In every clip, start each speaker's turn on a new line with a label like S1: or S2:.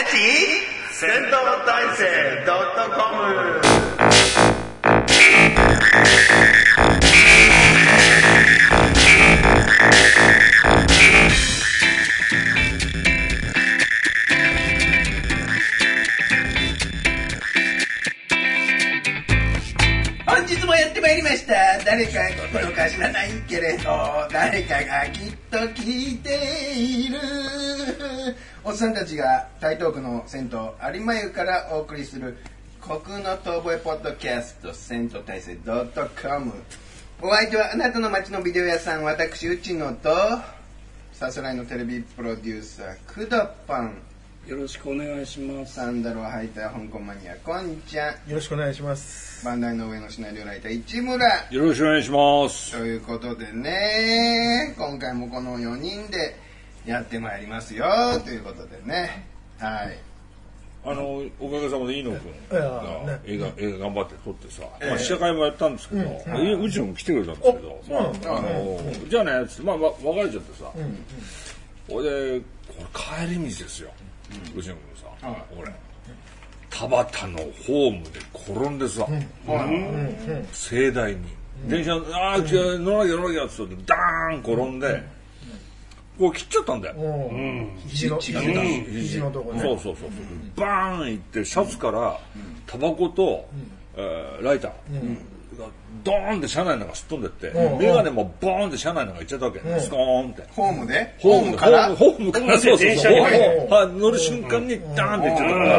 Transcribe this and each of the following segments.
S1: 戦闘大生.com。本日もやってまいりました。誰か聞くのか知らないけれど、誰かがきっと聞いている。おっさんたちが台東区の銭湯有馬湯からお送りする国の遠吠えポッドキャスト、銭湯大生.com。お相手はあなたの街のビデオ屋さん、私内野とさすらいのテレビプロデューサーくどパン、
S2: よろしくお願いします。
S1: サンダルを履いた香港マニアこんちゃん、
S3: よろしくお願いします。
S1: バンダイの上のシナリオライター市村、
S2: よろしくお願いします。
S1: ということでね、今回もこの4人でやってまいりますよということでね、はい。
S2: おかげさまで飯野君が映画頑張って撮ってさ、試写会もやったんですけど、うちのも来てくれたんですけど、じゃあねっつって別れちゃってさ、俺でこれ帰り道ですよ、うちの君さ、俺田端のホームで転んでさ、盛大に電車乗らなきゃっつってダーン転んで、こう切っちゃったんだよ。
S3: 肘のとこね。
S2: そう。バーンいってシャツからタバコとライターがドーンって車内の中すっ飛んでって、メガネもボーンって車内の中行っちゃったわけ。スコーンって。
S1: ホームで？
S2: ホームからそう。乗る瞬間にダーンって行っちゃったから。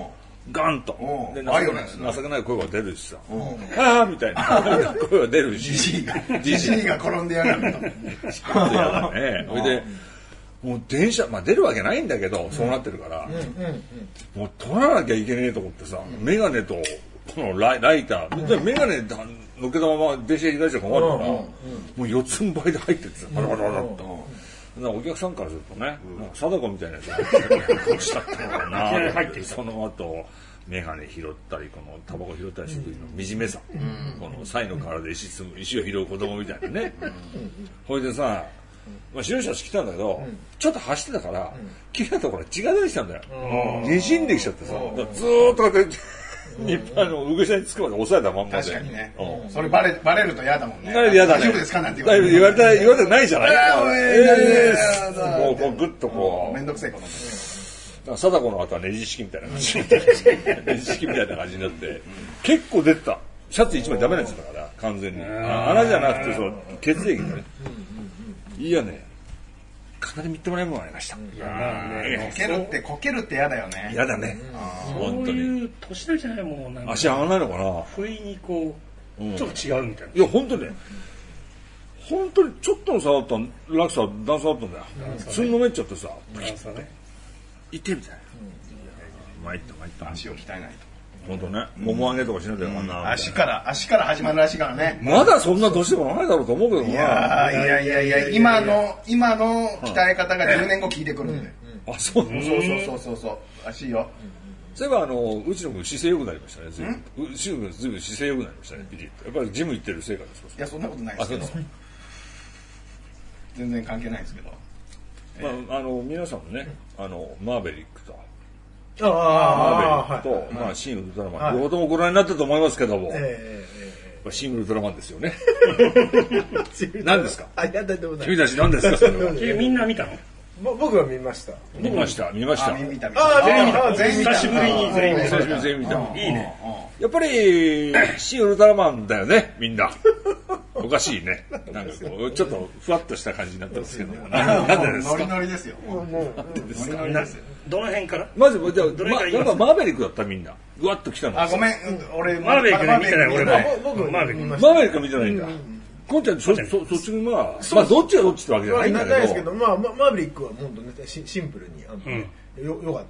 S2: ガンと。で、情けない声が出るしさ。ああみたいな声が出るし。
S1: じじいが転んでやがると。
S2: 嫌だね。それで、もう電車、出るわけないんだけど、そうなってるから、もう取らなきゃいけねえと思ってさ、メガネとこのライター、メガネ乗っけたまま電車に出しちゃ困るから、もう四つん這いで入ってってさ、バラバラっと。お客さんからするとね、貞子みたいなやつがこうしたったのかなって、その後メガネ拾ったり、このタバコ拾ったりする時の惨めさ、このサイの体で石を拾う子供みたいなね。ほいでさ、白いシャツ着たんだけど、ちょっと走ってたから、切れたところ血が出てきたんだよ。にじんできちゃってさ、ずーっとこうやって上下につくまで押さえたまんまで。
S1: 確かにね。それバレると嫌だもんね。
S2: 嫌だね。
S1: 大丈夫ですかなんて
S2: 言われてないじゃない。もうグッとこう。
S1: めんどくせえこと。
S2: 貞子の後はネジ式みたいな感じネジ式みたいな感じになって、結構出てた。シャツ一枚ダメなやつだから、完全に。穴じゃなくて、その血液がね。いやね、かなりみっともないものがありました。
S1: こけるって嫌だよね。
S2: 嫌だね。
S4: 本当に。そういう年なんじゃないもん。
S2: 足上がらないのかな。
S4: 不意にこう、ちょっと違うみたいな。
S2: いや、本当にちょっとの差だった落差、段差だったんだよ。すんのめっちゃってさ、いてみたいな。参った。
S1: 足を鍛えないと。
S2: 本当ね、もも上げとかしなきゃいけないな。
S1: 足から始まるらしいからね。
S2: まだそんな年でもないだろうと思うけどな。
S1: いや、今の鍛え方が10年後効いてくるんで。
S2: あ、そう。
S1: らしいよ。
S2: そういえばうちの子姿勢良くなりましたね。ずいぶん姿勢良くなりましたね。ピリッと。やっぱりジム行ってる成果ですか。
S1: いや、そんなことないですけど。全然関係ないですけど。
S2: 皆さんもね、マーベリックと。
S3: マ
S2: ーベリックと、シン・ウルトラマン、両方ともご覧になったと思いますけども、シン・ウルトラマンですよね。何ですか？君たち何ですか？
S4: みんな見たの？
S3: 僕は見ました。
S2: 見ました。
S1: 見た。
S4: 久しぶりに
S2: 全員見た。
S4: いいね。
S2: やっぱりシン・ウルトラマンだよね、みんな。おかしいね。なんかこうちょっとふわっとした感じになってますけど。なんでですか？
S1: ノリですよ。
S4: どの辺から？
S2: まずじゃあマーベリックだったみんな。ぐわっと来たの。
S1: あ、ごめん。俺
S4: マーベリック見てない。俺も
S3: マーベリック見ました。
S2: マーベリック見てないんだ。こんちゃんそっちがどっちがどっちってわけじゃないんだけど。
S3: ないですけど、マーベリックは本当ねシンプルによかった。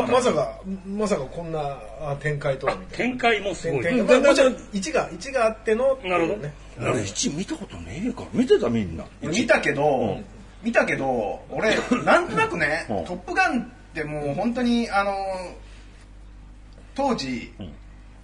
S3: まさかこんな展開とはみたいな。
S4: 展開もすごい。
S3: もちろん1があっての。
S4: なるほどね。
S2: 俺1見たことねえから見てたみんな。
S1: 見たけど俺なんとなくね、トップガンってもう本当に当時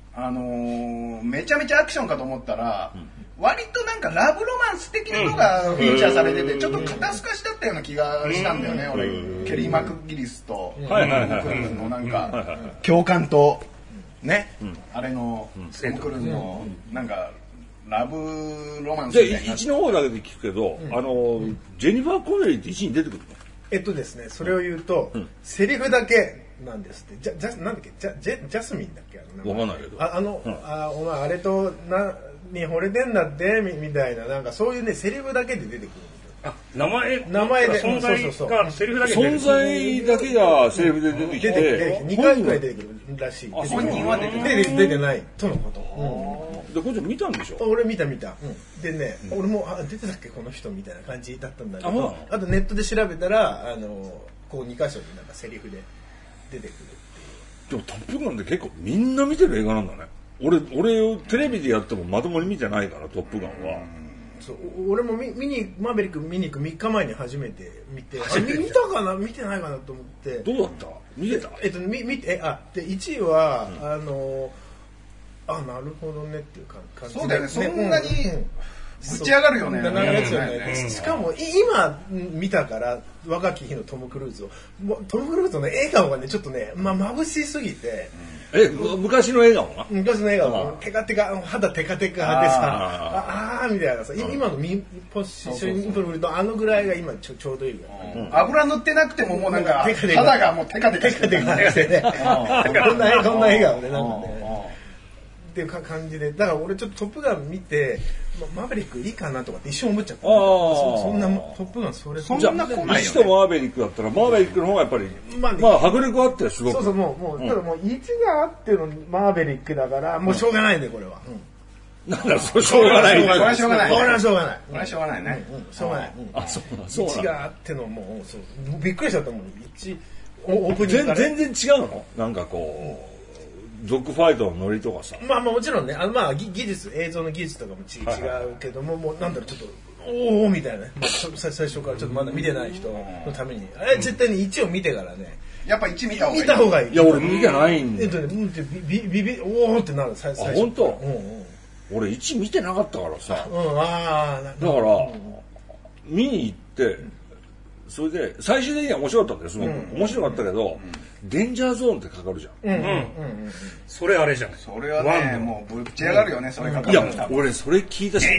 S1: めちゃめちゃアクションかと思ったら、割となんかラブロマンス的なのがフィーチャーされてて、ちょっと肩透かしだったような気がしたんだよね、俺。ケリー・マクギリスとトム・クルーズのなんか共感とね、あれのトム・クルーズのなんかラブロマンスみたいな。
S2: じゃあ1の方だけで聞くけど、ジェニファー・コネリーって1に出てくるの？
S3: ですね、それを言うと、セリフだけなんですって。なんだっけ、ジャスミンだっけ、
S2: わかんないけど。
S3: お前あれとに惚れてんだってみたいな、なんかそういうね、セリフだけで出てくる。
S4: 名前で存在がセリフだけで出てくる。
S2: 存在だけがセリフで出てきて、
S3: 2回ぐらい出てくるらしい。
S1: 本人は
S3: 出てないとのこと。
S2: でこっち見たんでしょ？
S3: 俺見た。でね、俺も出てたっけこの人みたいな感じだったんだけど、あとネットで調べたらこう2箇所でなんかセリフで出てくるっていう。
S2: でもトップガンって結構みんな見てる映画なんだね。俺テレビでやってもまともに見てないからトップガンは。
S3: そう俺もマーベリック見に行く3日前に初めて見て、見たかな見てないかなと思って。
S2: どうだった？見てた？
S3: 見てで1位はなるほどねっていう感じ。
S1: そうだよね、そんなにぶち上がるよね。
S3: しかも今見たから若き日のトム・クルーズを、トム・クルーズの笑顔がねちょっとね眩しすぎて。
S2: 昔の笑顔が？
S3: 昔の笑顔テカテカ、肌テカテカでさ、みたいなさ、今のポジション見るとぐらいが今ちょうどいいぐらい。
S1: 油塗ってなくてももうなんか肌がもうテカテカして
S3: ね。こんな笑顔でなんかね。っていう感じで、だから俺ちょっとトップガン見て、マーベリックいいかなとかって一瞬思っちゃった。そんなトップガンそんな来ないよね。
S2: 1とマーベリックだったらマーベリックの方がやっぱり迫力あってすごく。
S3: そうもうただもう1があってのマーベリックだからもうしょうがないねこれは。
S2: なんだそれしょうがない。
S1: これはしょうがない。
S3: これはしょうがない。
S1: これはしょうがないね。
S3: しょうがない。
S2: そう
S3: 1があってのもうびっくりしちゃったもん。オープニング
S2: 全然違うの？なんかこう。ドッグファイトのノリとかさ。
S3: もちろんね、技術、映像の技術とかも違うけども、もうなんだろう、ちょっと、おーみたいなね。最初からちょっとまだ見てない人のために、絶対に1を見てからね。
S1: やっぱ1見た
S3: 方がいい。
S2: いや、俺見てないんで。
S3: おーってなる、最初。
S2: 本当？俺1見てなかったからさ。だから見に行ってそれで最終的には面白かったんだよすごく。面白かったけどデンジャーゾーンってかかるじゃん。
S4: それあれじゃん。
S1: それはねもうぶっち上がるよねそれかかる。
S2: いや俺それ聞いたし。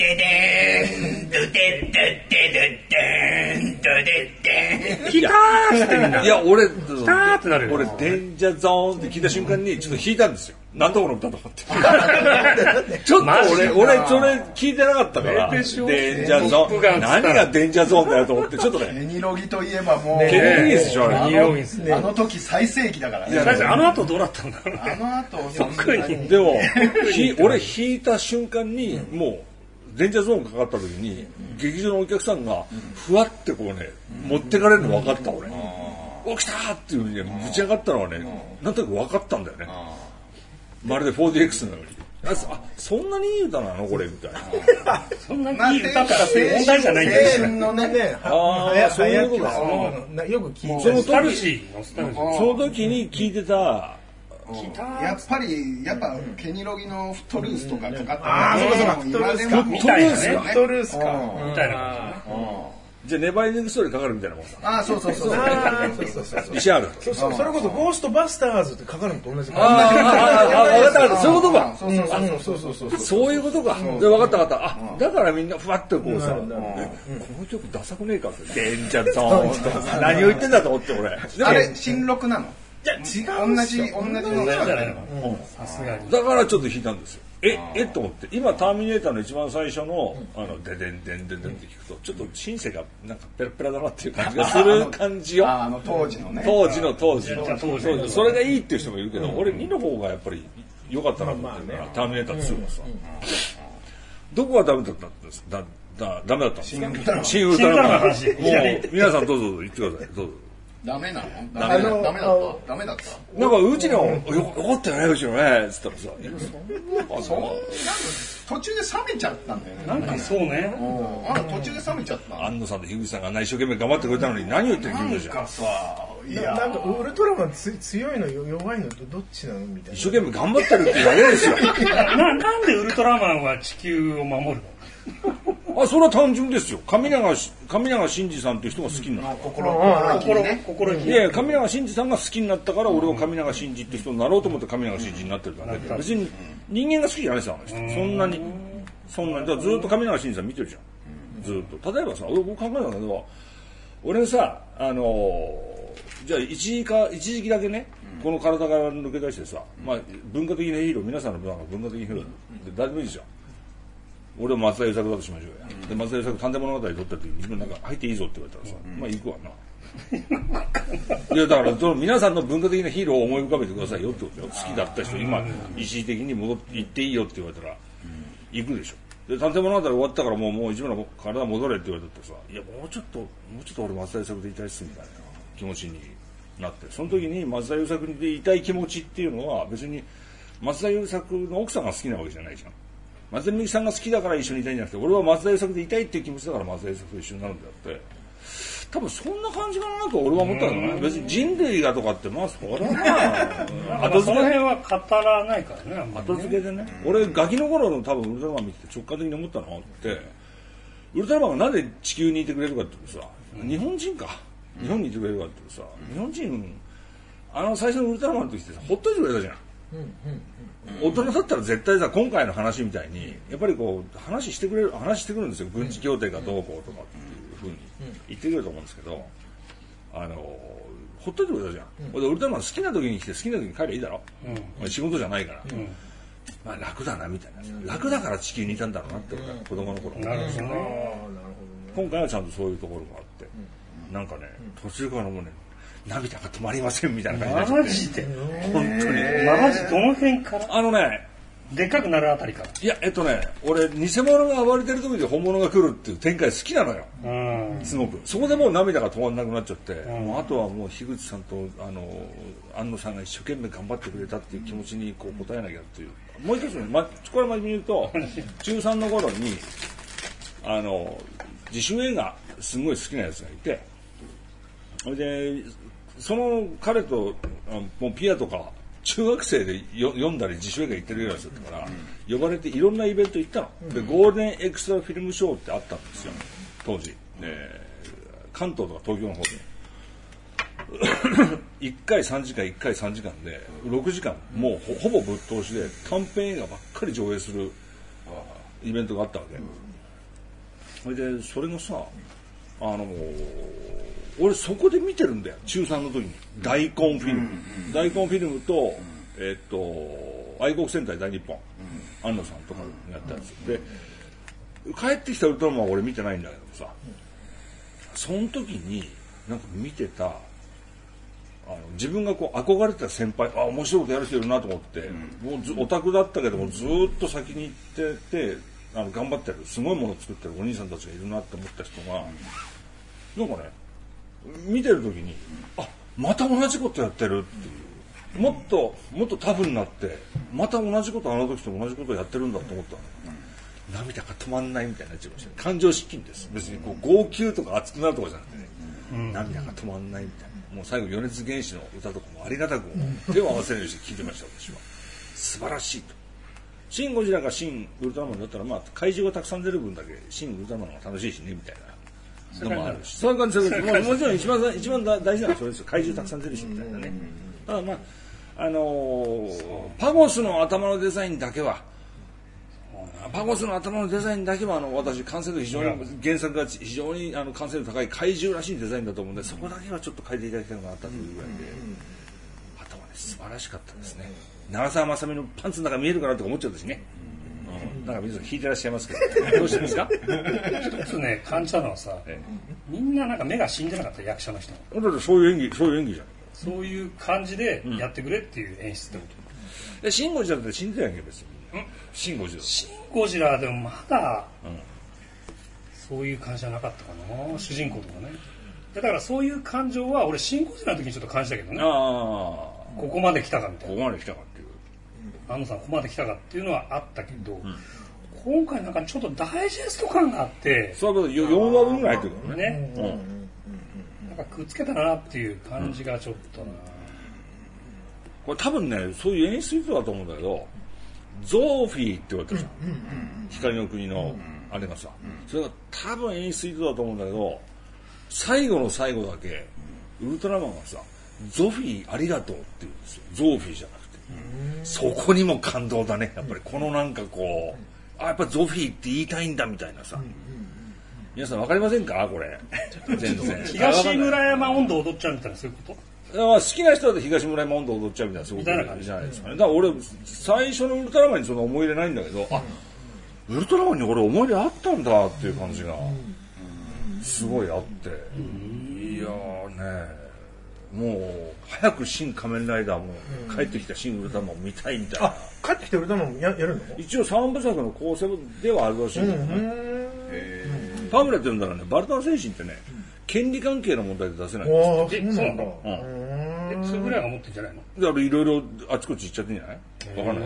S4: ヒターってみんな。
S2: いや俺
S4: ヒターってなるよ。
S2: 俺デンジャーゾーンって聞いた瞬間にちょっと引いたんですよ。なんだこの歌と思って。ちょっと俺それ聞いてなかったからデンジャーゾーン何がデンジャーゾーンだよと思ってちょっとね。
S1: ケニロギといえばもう
S2: ケニロギでしょあれ。
S1: あの時最盛期だからね。
S4: あの後どうなったんだろう。
S1: あの後
S2: でも俺引いた瞬間にもうデンジャーゾーンかかった時に劇場のお客さんがふわってこうね持ってかれるの分かった俺。起きたーっていう風にねぶち上がったのはねなんとなく分かったんだよね。まるで 4DX のように。そんなにいい歌なのこれみたいな。
S4: そんなにいい歌とかって問題じゃないんだよね。
S1: のね
S2: そういうこと
S3: だ。よく聞い
S2: て
S4: ノスタルジー。
S2: その時に聞いてた
S1: やっぱケニロギのフットルースとかかかった
S3: フットルースか
S4: みたいな感じね。
S2: じゃあネバーエンディングストーリーかかるみたいなもんだ。
S1: そう
S2: 石ある。
S3: それこそゴーストバスターズってかかるのと同じ感
S2: じ。分かったそういうことか。そういうことか。分かっただからみんなふわっとこうさこの曲ダサくねえかってデンジャーゾーン何を言ってんだと思って俺。
S1: あれ新録なの？
S3: いや違う。
S1: 同じのじゃない
S4: の。さすがに。
S2: だからちょっと弾いたんですよ。と思って今ターミネーターの一番最初のデデンデンデンデンって聞くとちょっとシンセがなんかペラペラだなっていう感じがする感じよ。
S1: 当時の
S2: それがいいっていう人もいるけど俺2の方がやっぱり良かったなと思ってるからターミネーター2もさどこがダメだったんですか？ダメだったんですか？新ウルトラマン。もう皆さんどうぞ言ってください。どうぞ。
S1: ダメなの？ダメだった。
S2: なんかうちのよかったよねうちのねつったらさ
S1: 途中で冷めちゃったんだよね。
S4: なんかそうね。
S1: 途中で冷めちゃった。
S2: 安野さんと樋口さんが一生懸命頑張ってくれたのに何を言ってる君たち
S1: なんかさ
S3: なんかウルトラマン強いの弱いのどっちなのみたいな。
S2: 一生懸命頑張ってるっていうだけですよ。
S4: なんでウルトラマンは地球を守るの？
S2: それは単純ですよ。上永真司さんという人が好きになった。
S4: 心意気。
S2: いや、上永真司さんが好きになったから、俺は上永真司って人になろうと思って上永真司になってるだけで、別に人間が好きじゃないですよ、あの人。そんなに。だからずっと上永真司さん見てるじゃん。ずっと。例えばさ、俺考えたんだけど、俺さ、じゃあ一時期だけね、この体から抜け出してさ、まあ、文化的なヒーロー、皆さんの文化的ヒーローで誰でもいいですよ。俺は松田優作だとしましょうや。で、松田優作探偵物語撮った時に自分なんか入っていいぞって言われたらさ、まあ行くわな。いや、だからその皆さんの文化的なヒーローを思い浮かべてくださいよってことよ。好きだった人、今一時的に戻って行っていいよって言われたら行くでしょ。で、探偵物語終わったからもう一番の体戻れって言われたってさ、いや、もうちょっと俺松田優作でいたいっすみたいな気持ちになって、その時に松田優作でいたい気持ちっていうのは別に松田優作の奥さんが好きなわけじゃないじゃん。松田美紀さんが好きだから一緒にいたいんじゃなくて、俺は松田優作でいたいっていう気持ちだから松田優作と一緒になるんだって、多分そんな感じかなと俺は思ったんだね。別に人類がとかってまあそれは
S4: 後付けその辺は語らないからね。
S2: 後付けでね。俺ガキの頃の多分ウルトラマン見て直感的に思ったのってウルトラマンがなぜ地球にいてくれるかってさ、日本人か日本にいてくれるかってさ、日本人最初のウルトラマンの時ってさほっといてくれたじゃん。大人だったら絶対さ今回の話みたいにやっぱりこう話してくるんですよ。軍事協定がどうこうとかっていうふうに言ってくれると思うんですけど、ほっといてくれたじゃん。ウルトラマン好きな時に来て好きな時に帰ればいいだろ、仕事じゃないから、まあ楽だなみたいな、楽だから地球にいたんだろうなって俺は子供の頃。
S4: なるほどね。
S2: 今回はちゃんとそういうところがあって、なんかね途中からもうね涙が止まりませんみたいな感じになっちゃって。
S4: マジで
S2: 本当に
S4: マジどの辺から？でっかくなるあたりから。
S2: いや俺偽物が暴れてる時で本物が来るっていう展開好きなのよ。すごくそこでもう涙が止まらなくなっちゃって、あとはもう樋口さんと安野さんが一生懸命頑張ってくれたっていう気持ちにこう応えなきゃっていう。もう一つね、これ真面目に言うと中3の頃に自主映画すごい好きなやつがいて、それでその彼ともうピアとか中学生で読んだり自主映画行ってるようなやつだったから、呼ばれていろんなイベント行ったの。でゴールデンエクストラフィルムショーってあったんですよ当時、関東とか東京の方で1回3時間1回3時間で6時間もうほぼぶっ通しで短編映画ばっかり上映するイベントがあったわけ。それでそれがさ俺そこで見てるんだよ中3の時に。大根フィルム、大根フィルムと愛国戦隊大日本、安野さんとかやったやつで、帰ってきたウルトラマンは俺見てないんだけどさ、その時になんか見てた自分がこう憧れてた先輩、面白いことやる人いるなと思って、もうオタクだったけどもずっと先に行ってて頑張ってるすごいものを作ってるお兄さんたちがいるなって思った人がなんかね見てる時にまた同じことやってるっていう、もっとタフになってまた同じこと時と同じことやってるんだと思ったの。涙が止まんないみたいになっちゃいました。感情失禁です。別にこう号泣とか熱くなるとかじゃなくてね、涙が止まんないみたいな。もう最後米津玄師の歌とかもありがたく手を合わせるようにして聞いてました私は。素晴らしいと。シン・ゴジラがシン・ウルトラマンだったら怪獣がたくさん出る分だけシン・ウルトラマンが楽しいしねみたいなのもあるし、そういう感じでもちろん一番大事なのはそれですよ。怪獣たくさん出るしみたいなね。ただパゴスの頭のデザインだけは私完成度非常に原作が非常に完成度高い怪獣らしいデザインだと思うんで、そこだけはちょっと変えていただきたいのがあったというぐらいで、あとはね素晴らしかったですね。長澤まさみのパンツの中見えるかなとか思っちゃったしね。なんか皆さん引いてらっしゃいますけど、どうしてですか？
S4: 一つね感じたのはさ、みんななんか目が死んでなかった役者の人。
S2: だってそういう演技じゃん。
S4: そういう感じでやってくれっていう演出ってこと。
S2: シン・ゴジラって死んでないけど別に。シン・
S4: ゴジラでもまだ、そういう感じじゃなかったかな、主人公とかね。だからそういう感情は俺シン・ゴジラの時にちょっと感じたけどね。ここまで来たかみたいな。
S2: ここまで来たかっていう。
S4: 安野さんここまで来たかっていうのはあったけど、今回なんかちょっとダイジェスト感があって。
S2: そう4話分ぐらい入ってるからね。
S4: かくっつけたなっていう感じがちょっとな、
S2: これ多分ねそういう演出意図だと思うんだけど、ゾーフィーって言われてるじゃん、光の国のあれがさ、それが多分演出意図だと思うんだけど、最後の最後だけウルトラマンがさゾフィーありがとうって言うんですよ。ゾーフィーじゃなくて、そこにも感動だねやっぱり。このなんかこうやっぱゾフィーって言いたいんだみたいなさ、皆さん分かりませんかこれ全然
S4: 東村山温度踊っちゃうみたいなそういうこと。
S2: 好きな人だと東村山温度踊っちゃうみたいなそういうことじゃないですかね。だから俺最初のウルトラマンにそんな思い入れないんだけど、ウルトラマンに俺思い入れあったんだっていう感じがすごいあって、いやーね、もう早く新仮面ライダーも帰ってきた新ウルトラマンを見たいみたいな。
S3: 帰ってきてウルトラマンやるの？
S2: 一応3部作の構成ではあるらしいんだよね。パンフレット読んだらね、バルタン星人ってね、権利関係の問題で出せないんですよ。
S4: そうなんだ。それぐらいが持ってんじゃないの？
S2: だからいろいろあちこち行っちゃってんじゃない？わかんない。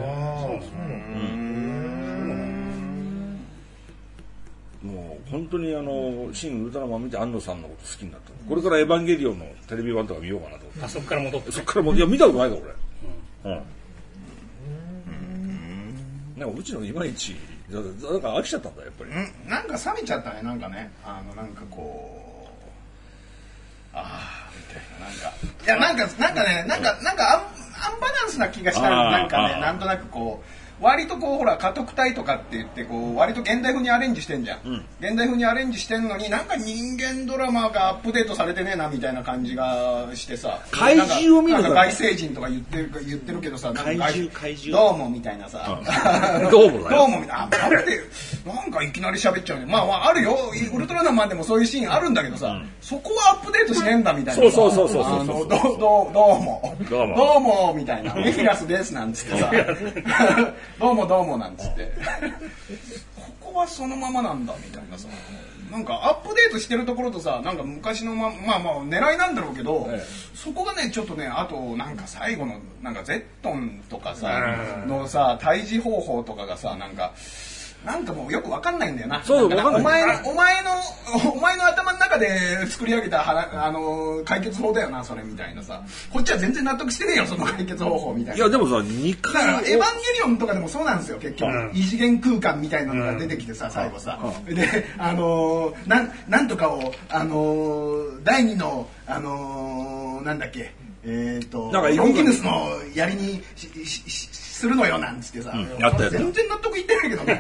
S2: もう本当に新ウルトラマン見て安野さんのこと好きになった。これからエヴァンゲリオンのテレビ版とか見ようかなと思って。
S4: そっから戻って。
S2: そっからいや見たことないから俺。なんかうちのいまいちだから飽きちゃったんだやっぱり。
S1: なんか冷めちゃったね。なんかねなんかこうみたいななんかねなんかアンバランスな気がした。なんかねなんとなくこう。割とこうほら家督隊とかって言ってこう割と現代風にアレンジしてんじゃん、現代風にアレンジしてんのになんか人間ドラマがアップデートされてねえなみたいな感じがしてさ、
S2: 怪獣を見る
S1: なんか外星人とか言ってるけどさ、
S2: 怪獣
S1: どうもみたいなさ、
S2: どうもみたいな
S1: なんかいきなり喋っちゃうね。まああるよ、ウルトラマンでもそういうシーンあるんだけどさ、そこはアップデートしねえんだみたいな。
S2: そう
S1: どうもみたいな、メフィラスですなんつってさどうもなんつってここはそのままなんだみたいなさ、なんかアップデートしてるところとさ、なんか昔のまあ狙いなんだろうけど、そこがねちょっとね、あとなんか最後のなんかゼットンとかさのさ退治方法とかがさ、なんかもうよくわかんないんだよな。
S2: そうわかんない。
S1: お前の頭の中で作り上げた解決法だよなそれみたいなさ。こっちは全然納得してねえよその解決方法みたいな。
S2: いやでもさ2回
S1: だからエヴァンゲリオンとかでもそうなんですよ結局。異次元空間みたいなのが出てきてさ最後さ。でなんとかを第二のなんだっけヨンギヌスの槍にするのよなんつってさ、全然納得いってないけどね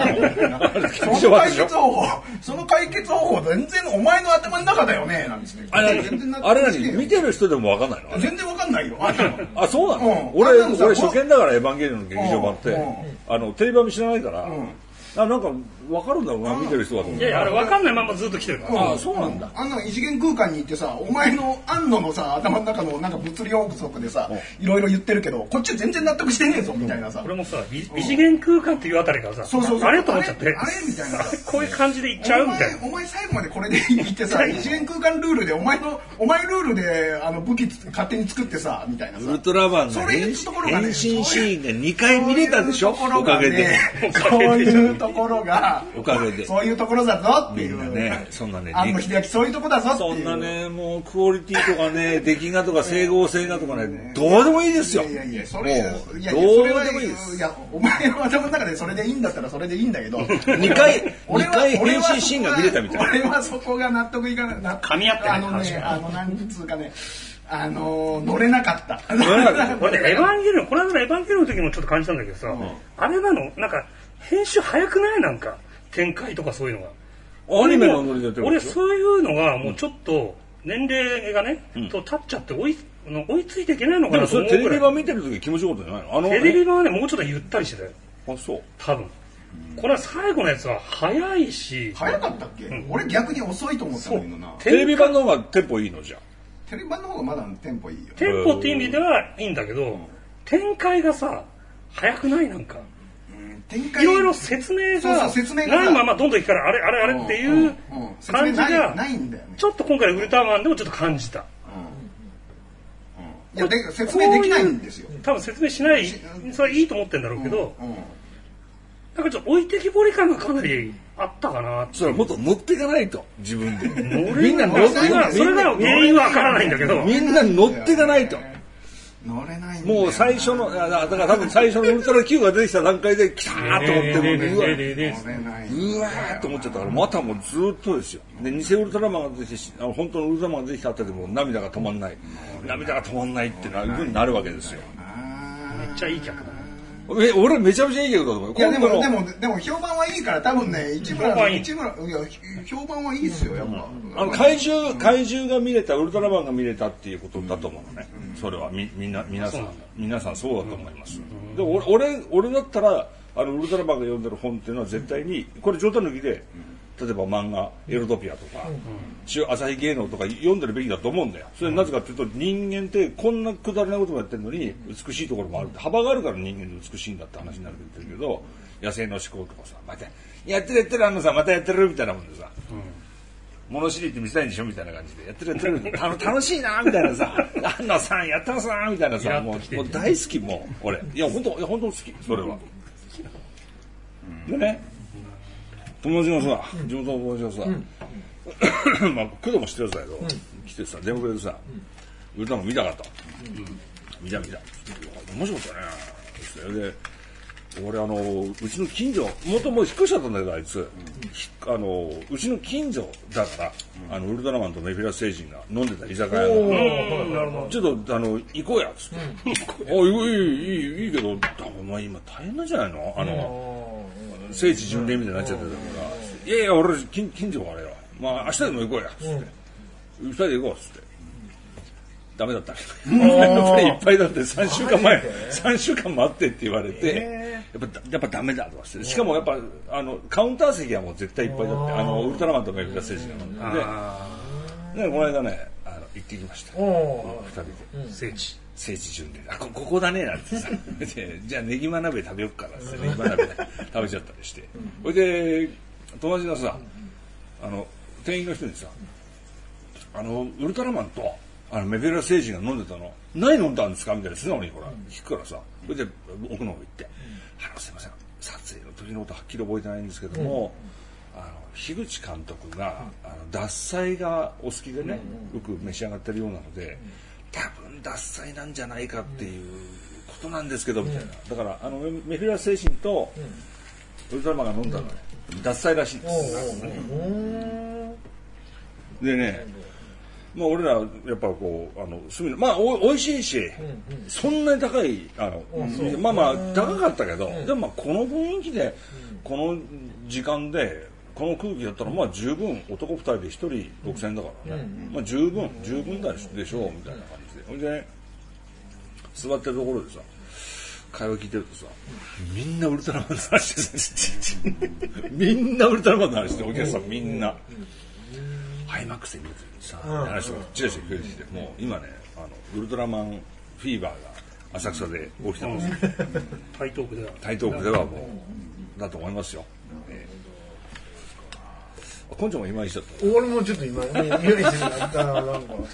S1: その解決方法全然お前の頭の中だよねなんつって。
S2: あれ何見てる人でも分かんないの？
S1: 全然分かんないよ。
S2: あ、そうなの？俺初見だからエヴァンゲリオンの劇場版ってテレビ版知らないからなんか分かるんだろうな見てる人はと思う。
S4: いやあれ分かんないままずっと来てるから。
S2: あ、そうなんだ。
S1: 異次元空間に行ってさ、お前の安野のさ頭の中のなんか物理法則でさいろいろ言ってるけど、こっちは全然納得してねえぞみたいなさ。
S4: 俺もさ異次元空間っていうあたりからさ、あれと思っちゃって、
S1: あれみたいな。
S4: こういう感じでいっちゃうみたいな。
S1: お前最後までこれで言ってさ、異次元空間ルールでお前ルールで武器勝手に作ってさみたいなさ。
S2: ウルトラマンの変身シーンで2回見れたでしょ。おかげで。
S1: そういうところが
S2: おかげで
S1: そういうところだぞっていう
S2: ね。そんなね。
S1: 安野秀明そういうとこだぞっていう。
S2: そんなねもうクオリティとかね出来がとか整合性がとかねどうでもいいですよ。
S1: いや
S2: それどうでもいいです。
S1: いやお前の頭の中でそれでいいんだったらそれでいいんだけど
S2: 2回変身シーンが見れたみたいな。
S1: 俺はそこが納得いかない。
S4: 噛み合ってない
S1: なんつうかね乗れなかった。
S4: 俺ねエヴァンゲリオンこの間のエヴァンゲリオンの時もちょっと感じたんだけどさ、あれなのなんか編集早くない？なんか展開とかそういうのが。
S2: アニメのノリでやってる。
S4: 俺そういうのがもうちょっと年齢がねと経っちゃって追いついていけないのかなと思うぐらい。
S2: でもそれテレビ版見てる時気持ちよかったじゃないの？
S4: テレビ版はねもうちょっとゆったりしてたよ。
S2: あ、そう。
S4: 多分。これは最後のやつは早いし。
S1: 早かったっけ？俺逆に遅いと思ったんだけどな。
S2: テレビ版の方がテンポいいのじゃ。
S1: テレビ版の方がまだテンポいいよ。
S4: テンポって意味ではいいんだけど、展開がさ早くないなんか。いろいろ説明がないままどんどんいくからあれっていう感じがちょっと今回ウルトラマンでもちょっと感じた。
S1: いや説明できないんですよ。
S4: 多分説明しないそれはいいと思ってんだろうけど、なんかちょっと置いてきぼり感がかなりああったかな。
S2: それはもっと乗っていかないと、自分で。
S4: みんな乗っていかない。それが原因はわからないんだけど。
S2: みんな乗っていかないと。
S1: 乗れないんだよ。
S2: もう最初の、だから多分最初のウルトラ Q が出てきた段階で、来たーと思って、うわーと思っちゃったから、またもうずっとですよ。で、偽ウルトラマンが出てきて、本当のウルトラマンが出てきたあたりでも涙が止まんない。涙が止まんないっていう風になるわけですよ。
S4: めっちゃいい客だね。
S2: 俺めちゃめちゃいい客だと思う。
S1: いやでも評判はいいから多分ね、市村いや評判はいいですよやっぱ。
S2: 怪獣が見れた、ウルトラマンが見れたっていうことだと思うのね。それは皆さんそうだと思います。で俺だったらウルトラマンが読んでる本っていうのは絶対にこれ冗談抜きで。例えば漫画「エロトピア」とか「朝日芸能」とか読んでるべきだと思うんだよ。それなぜかっていうと人間ってこんなくだらないこともやってるのに美しいところもあるって幅があるから人間で美しいんだって話になるけど野生の思考とかさまたやってるさまたやってるみたいなもんでさ物知りって見せたいんでしょみたいな感じでやってる楽しいなみたいなさ安野さんやってますなみたいなさもう大好きもう俺いや本当好きそれは。でね友達がさ、地元の友達がさ、まあ、工藤も知ってるやつだけど、来てさ、電話くれてさ、ウルトラマン見たかった。見た。面白かったね。で、俺うちの近所、元々引っ越しちゃったんだけど、あいつ。うちの近所だから、ウルトラマンとメフィラス星人が飲んでた居酒屋の。ちょっと、行こうや、つって。いいけど、お前今大変なんじゃないの聖地巡礼みたいになっちゃってたから、いや俺近所があれよ、まあ明日でも行こうやっつって、2人で行こうっつって、ダメだったね。いっぱいだって3週間待ってって言われて、やっぱダメだとかして、しかもやっぱカウンター席はもう絶対いっぱいだって、ウルトラマンとメフィラス星人が飲んで、この間ね行ってきました。2人で聖地巡礼ここだねなんてさじゃあネギマ鍋食べよっからってネギマ鍋食べちゃったりしてそれで友達がさ店員の人にさウルトラマンとメフィラス星人が飲んでたの何飲んだんですかみたいな素直に聞くからさそれで奥の方行ってすいません撮影の時のことはっきり覚えてないんですけども樋口監督が獺祭がお好きでねよく召し上がってるようなので多分獺祭なんじゃないかっていうことなんですけどみたいなだからメフィラス星人とウルトラマンが飲んだのね獺祭らしいですでねまあ俺らやっぱこうまあおいしいしそんなに高いまあ高かったけどでもまあこの雰囲気でこの時間でこの空気だったらまあ十分男2人で1人6000円だからねまあ十分でしょうみたいな感じでほいで座ってるところでさ会話聞いてるとさみんなウルトラマンの話してみんなウルトラマンの話してお客さんみんなハイマックスで見てるさ話とかチラチラ聞いてきてもう今ねウルトラマンフィーバーが浅草で起きてます
S4: 台東区では
S2: もうだと思いますよ根性も今一緒だった
S3: 俺もちょっと今無理してなったななんか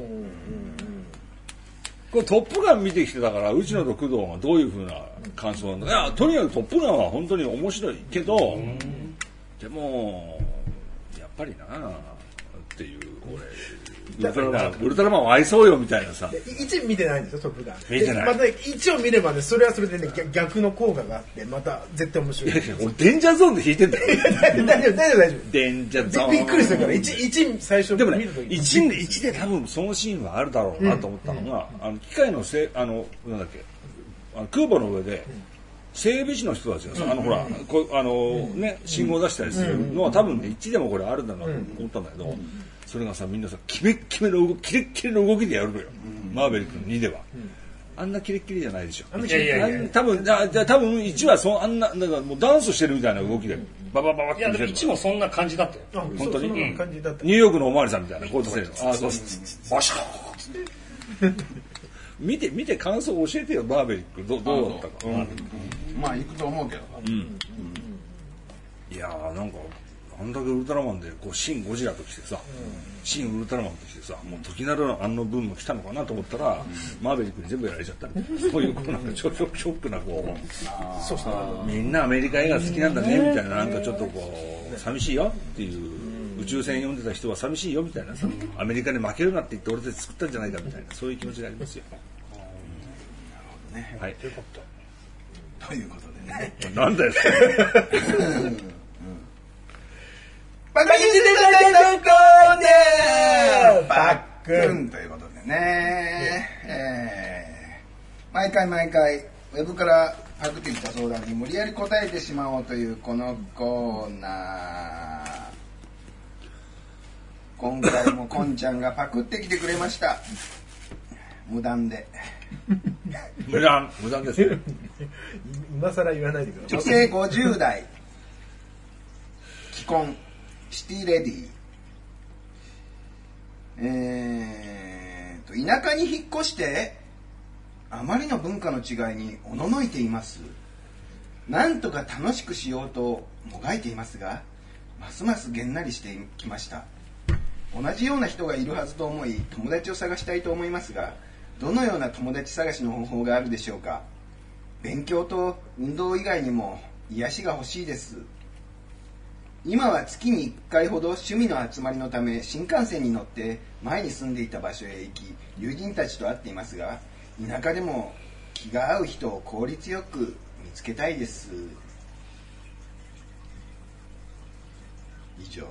S2: これトップガン見てきてたから内野と工藤がどういう風な感想なんだいやとにかくトップガンは本当に面白いけどでもやっぱりなっていう俺ウルトラマンを愛そうよみたいなさ
S3: 1見てないんですよトップガン
S2: 見てない
S3: また1を見ればねそれはそれでね逆の効果があってまた絶対面白い
S2: 俺デンジャーゾーンで弾いてんだよ
S3: 大丈夫
S2: デンジャーゾーン
S3: びっくりするから1最初
S2: でもね1で多分そのシーンはあるだろうなと思ったのが機械のなんだっけ空母の上で整備士の人たちがさほらね信号出したりするのは多分ね1でもこれあるんだなと思ったんだけどそれがさみんなさキレッキレの動きでやるのよマーベリックの2ではあんなキレッキレじゃないでしょ多分1はあんななんかもうダンスしてるみたいな動きでババババって
S4: 見せる1もそんな感じだったよ
S2: 本当に
S3: ニュ
S2: ーヨークのおまわりさんみたいなこうやってそうバシャー見て感想教えてよマーベリックどうだったか
S1: まあ行くと思うけど
S2: いやなんかあんだけウルトラマンでこうシン・ゴジラと来てさ、シン・ウルトラマンと来てさ、もう時なるあの分も来たのかなと思ったら、マーベリックに全部やられちゃったみたいな、そういうこうなんかショックなこう、
S3: そうそう
S2: みんなアメリカ映画好きなんだねみたいな、なんかちょっとこう寂しいよっていう、宇宙船読んでた人は寂しいよみたいなさ、アメリカに負けるなって言って俺たち作ったんじゃないかみたいな、そういう気持ちがありますよ。
S1: ね、
S2: はい。
S4: よかった。
S1: ということでね。
S2: なんだよ。
S1: バカにしてたのコーナーバックンということでね、毎回ウェブからパクってきた相談に無理やり答えてしまおうというこのコーナー、今回もこんちゃんがパクってきてくれました。無断で
S2: 無断ですね。
S3: 今更言わないでください。
S1: 女性50代既婚シティレディ、田舎に引っ越してあまりの文化の違いにおののいています。なんとか楽しくしようともがいていますが、ますますげんなりしてきました。同じような人がいるはずと思い友達を探したいと思いますが、どのような友達探しの方法があるでしょうか。勉強と運動以外にも癒しが欲しいです。今は月に1回ほど趣味の集まりのため新幹線に乗って前に住んでいた場所へ行き、友人たちと会っていますが、田舎でも気が合う人を効率よく見つけたいです。以上。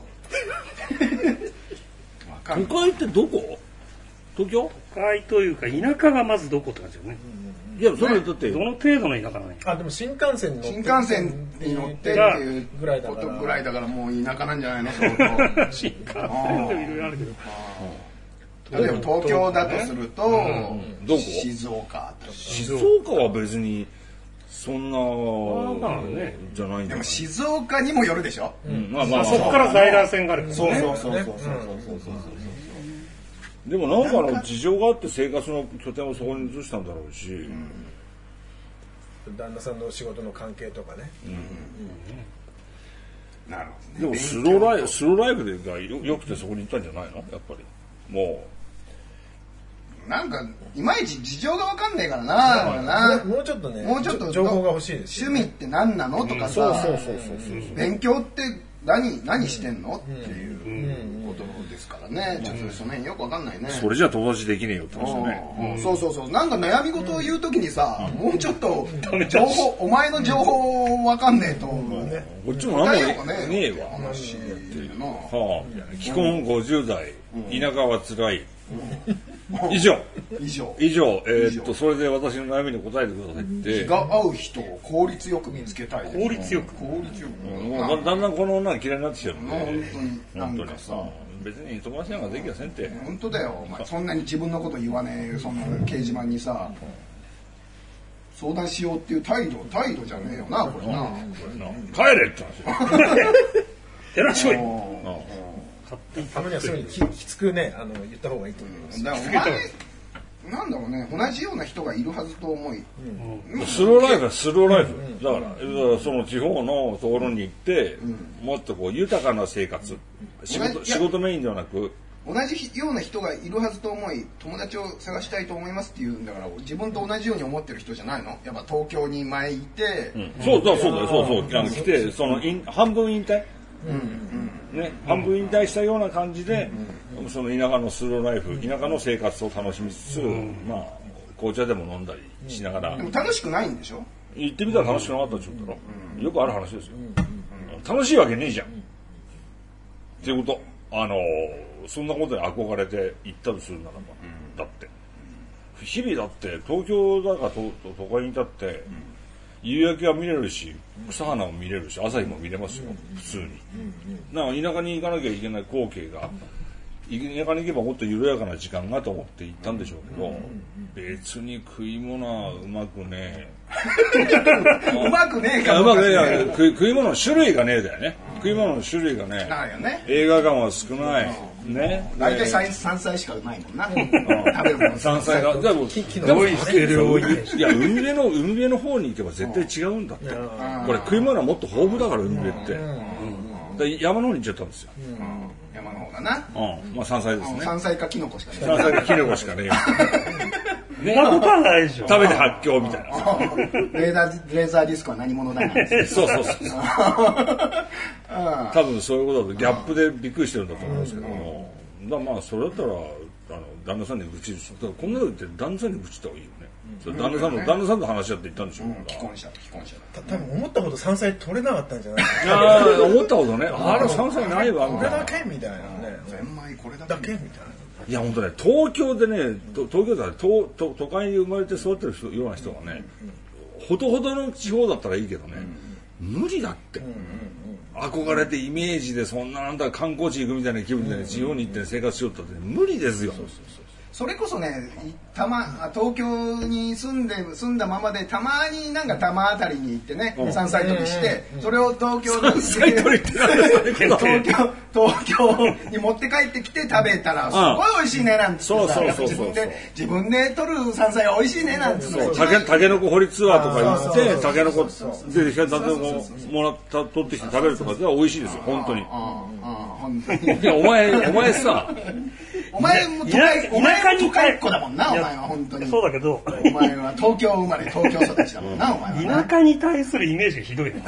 S2: 都会ってどこ？東京？
S4: 都会というか田舎がまずどこって感じよね。
S2: いや、それだって
S4: どの程度の田舎なのよ。
S3: あ、でも新幹線
S1: に乗ってっていう
S3: ぐらいだ
S1: からもう田舎なんじゃないの相当。
S4: 新幹線でもいろいろあるけど。
S1: 例えば東京だとすると、
S2: どこ？
S1: 静岡とか。
S2: 静岡は別にそんなじゃないんだ。
S1: でも静岡にもよるでしょ。
S4: そこから在来線があるからね。
S1: そう。
S2: でもなんかの事情があって生活の拠点をそこに移したんだろうし、
S3: 旦那さんの仕事の関係とかね。
S1: なるほどね。
S2: でもスローライフがよくてそこに行ったんじゃないの？やっぱりも
S1: うなんかいまいち事情が分かんないからな。
S3: もうちょっとね、
S1: もうちょっと
S3: 情報が欲しいです。
S1: 趣味って何なのとかさ、勉強って何してんのっていうことですからね。ちょっとその辺よく分かんないね。
S2: それじゃ友達できねえよって話だね。
S1: そう。なんか悩み事を言うときにさ、もうちょっとお前の情報分かんねえと。
S2: こっちも何もねえわ。
S1: 話っていうの。
S2: 既婚50代、田舎は辛い。以上。それで私の悩みに答えてくださいって。
S1: 気が合う人を効率よく見つけたいです。
S4: 効率よく。
S2: だんだんこの女が嫌いになってきてるんで。
S1: 本当になんかさ、
S2: 別に友達なんかできやせんって。
S1: 本当だよ。お前そんなに自分のこと言わねえそんな掲示板にさ、相談しようっていう態度じゃねえよなこれな。
S2: 帰れって話。
S4: 偉そうに。
S3: たまにはそういうにきつくね言った方がいいと思います。
S1: だからお前なんだろうね、同じような人がいるはずと思い、
S2: スローライフだからその地方のところに行って、もっとこう豊かな生活、仕事メインではなく
S1: 同じような人がいるはずと思い友達を探したいと思いますって言うんだから、自分と同じように思ってる人じゃないの？やっぱ東京に前いて、
S2: そう来てその半分引退、半分引退したような感じで、その田舎のスローライフ、田舎の生活を楽しみつつ、まあ紅茶でも飲んだりしながら。
S1: でも楽しくないんでしょ？
S2: 行ってみたら楽しくなかったって言ったら、よくある話ですよ。楽しいわけねえじゃん。っていうこと。そんなことに憧れて行ったとするならば、だって日々だって東京だか都会にいたって、夕焼けは見れるし草花も見れるし朝日も見れますよ、普通に。なんか田舎に行かなきゃいけない光景が、田舎に行けばもっと緩やかな時間がと思って行ったんでしょうけど、別に食い物はうまくねえ。
S1: うまくねえか
S2: うまくねえ。食い物の種類がねえだよね。食い物の種類がね。
S1: ないよね。
S2: 映画館は少ない。ね。
S1: 大体山菜しかうまいもんな。食べるもの。
S2: 山菜が。でもいや海辺の方に行けば絶対違うんだって。これ食い物はもっと豊富だから海辺って。 で山の方に行っちゃったんですよ。
S1: 山の方だな。
S2: まあ山菜ですね。
S1: 山菜かキノコしかね。
S2: 山菜かキノコしかね。
S4: そんなことはないでしょ。
S2: 食べて発狂みたいな。
S1: レーザーディスクは何者だなんて。
S2: そう。多分そういうことだとギャップでびっくりしてるんだと思うんですけども。まあそれだったら旦那さんに愚痴ですよ。こんなこと言って旦那さんに愚痴った方がいいよね。旦那さんと話し合って言ったんでしょう。
S1: 既婚者。
S3: 多分思ったほど山菜取れなかったんじゃない
S2: 思ったほどね。山菜ないわみたいな。
S3: これだけみたいなね。
S1: ゼンマイこれだけ
S3: だけみたいな。
S2: いや本当ね、東京でね、東京だ都会に生まれて育ってるような人はね、ほどほどの地方だったらいいけどね、無理だって。憧れてイメージでそんななんだ観光地行くみたいな気分でね、地方に行って生活しようって無理ですよ。
S1: それこそね、東京に住んだままでたまになんか多摩あたりに行ってね、山菜採りして、それを東京に東京に持って帰ってきて食べたらすごい美味しいねなんてさ、自分で取る山菜は美味しいねなんて。
S2: タケノコ掘りツアーとか行ってタケノコでタケノコもらった取ってきて食べるとかでは美味しいですよ本当に。いやお前さ。
S1: お前も都会っ子だもんな、お前は本当に。
S4: そうだけど、
S1: お前は東京生まれ、東京育ちだもんな、お前は。
S4: 田舎に対するイメージがひどいね。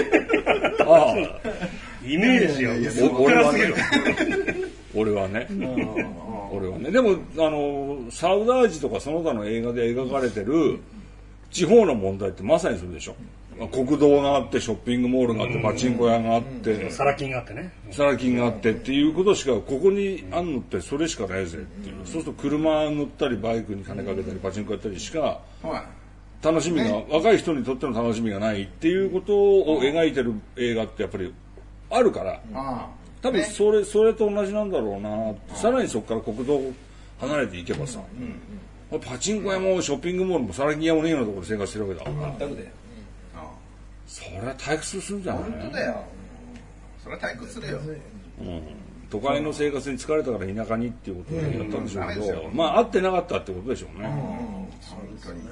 S4: イメージが暗すぎる。
S2: 俺はね。でもサウダージとかその他の映画で描かれてる地方の問題ってまさにそれでしょ。国道があってショッピングモールがあってパチンコ屋があって
S4: サラ金があってね、
S2: サラ金があってっていうことしかここにあんのってそれしかないぜっていう。そうすると車乗ったりバイクに金かけたりパチンコやったりしか楽しみが、若い人にとっての楽しみがないっていうことを描いてる映画ってやっぱりあるから、多分それと同じなんだろうな。さらにそこから国道離れていけばさ、パチンコ屋もショッピングモールもサラ金屋もねえようなところで生活してるわけだから、全くでそりゃ退屈するんじゃない？
S1: 本当だよ。それは退屈するよ。
S2: 都会の生活に疲れたから田舎にっていうことでやったんでしょうけど、まあ合ってなかったってことでしょうね。
S1: 本当に。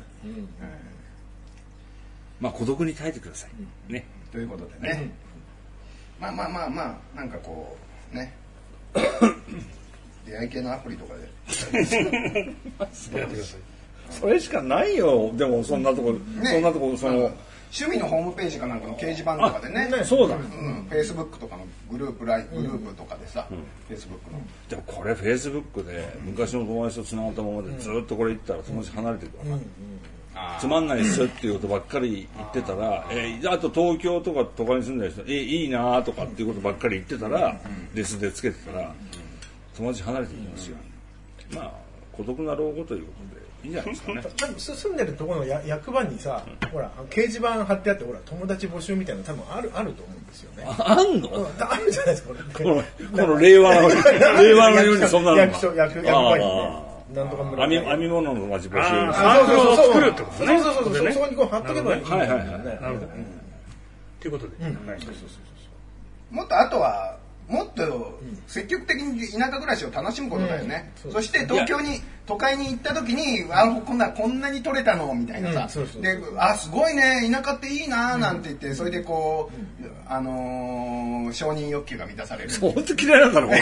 S2: まあ孤独に耐えてください。ね。
S1: ということでね。まあなんかこうね。出会い系のアプリとかで。
S4: やってください。
S2: それしかないよ。でもそんなとこその。
S1: 趣味のホームページかなんかの掲示板とかでね。
S2: そうだ。
S1: Facebook とかのグループとかでさ、Facebook の。
S2: でもこれ Facebook で昔の友達とつながったままでずっとこれ言ったら友達離れてるからつまんないっすよっていうことばっかり言ってたら、あと東京とか都会に住んだ人いいなとかっていうことばっかり言ってたらレスでつけてたら友達離れていきますよ。まあ孤独な老後ということでいいんじゃないですかね。
S3: 住んでるところの役場にさ、ほら掲示板貼ってあって、ほら友達募集みたいなの多分あると思うんですよね。
S2: あんの？
S3: あるじゃないですか。
S2: この令和のようにそんなのが。
S3: 役場にね。なんとか村
S2: 編み物の友達募集。
S4: そう作るってことね。
S3: そうそこにこう貼っとけばいい。
S2: はい。
S4: なるほど。ということで。
S1: もっとあとは。もっと積極的に田舎暮らしを楽しむことだよね。そして都会に行った時にこんなに取れたのみたいなさ、で、すごいね、田舎っていいななんて言って、それでこう承認欲求が満たされる。
S2: 本当嫌いなんだろう。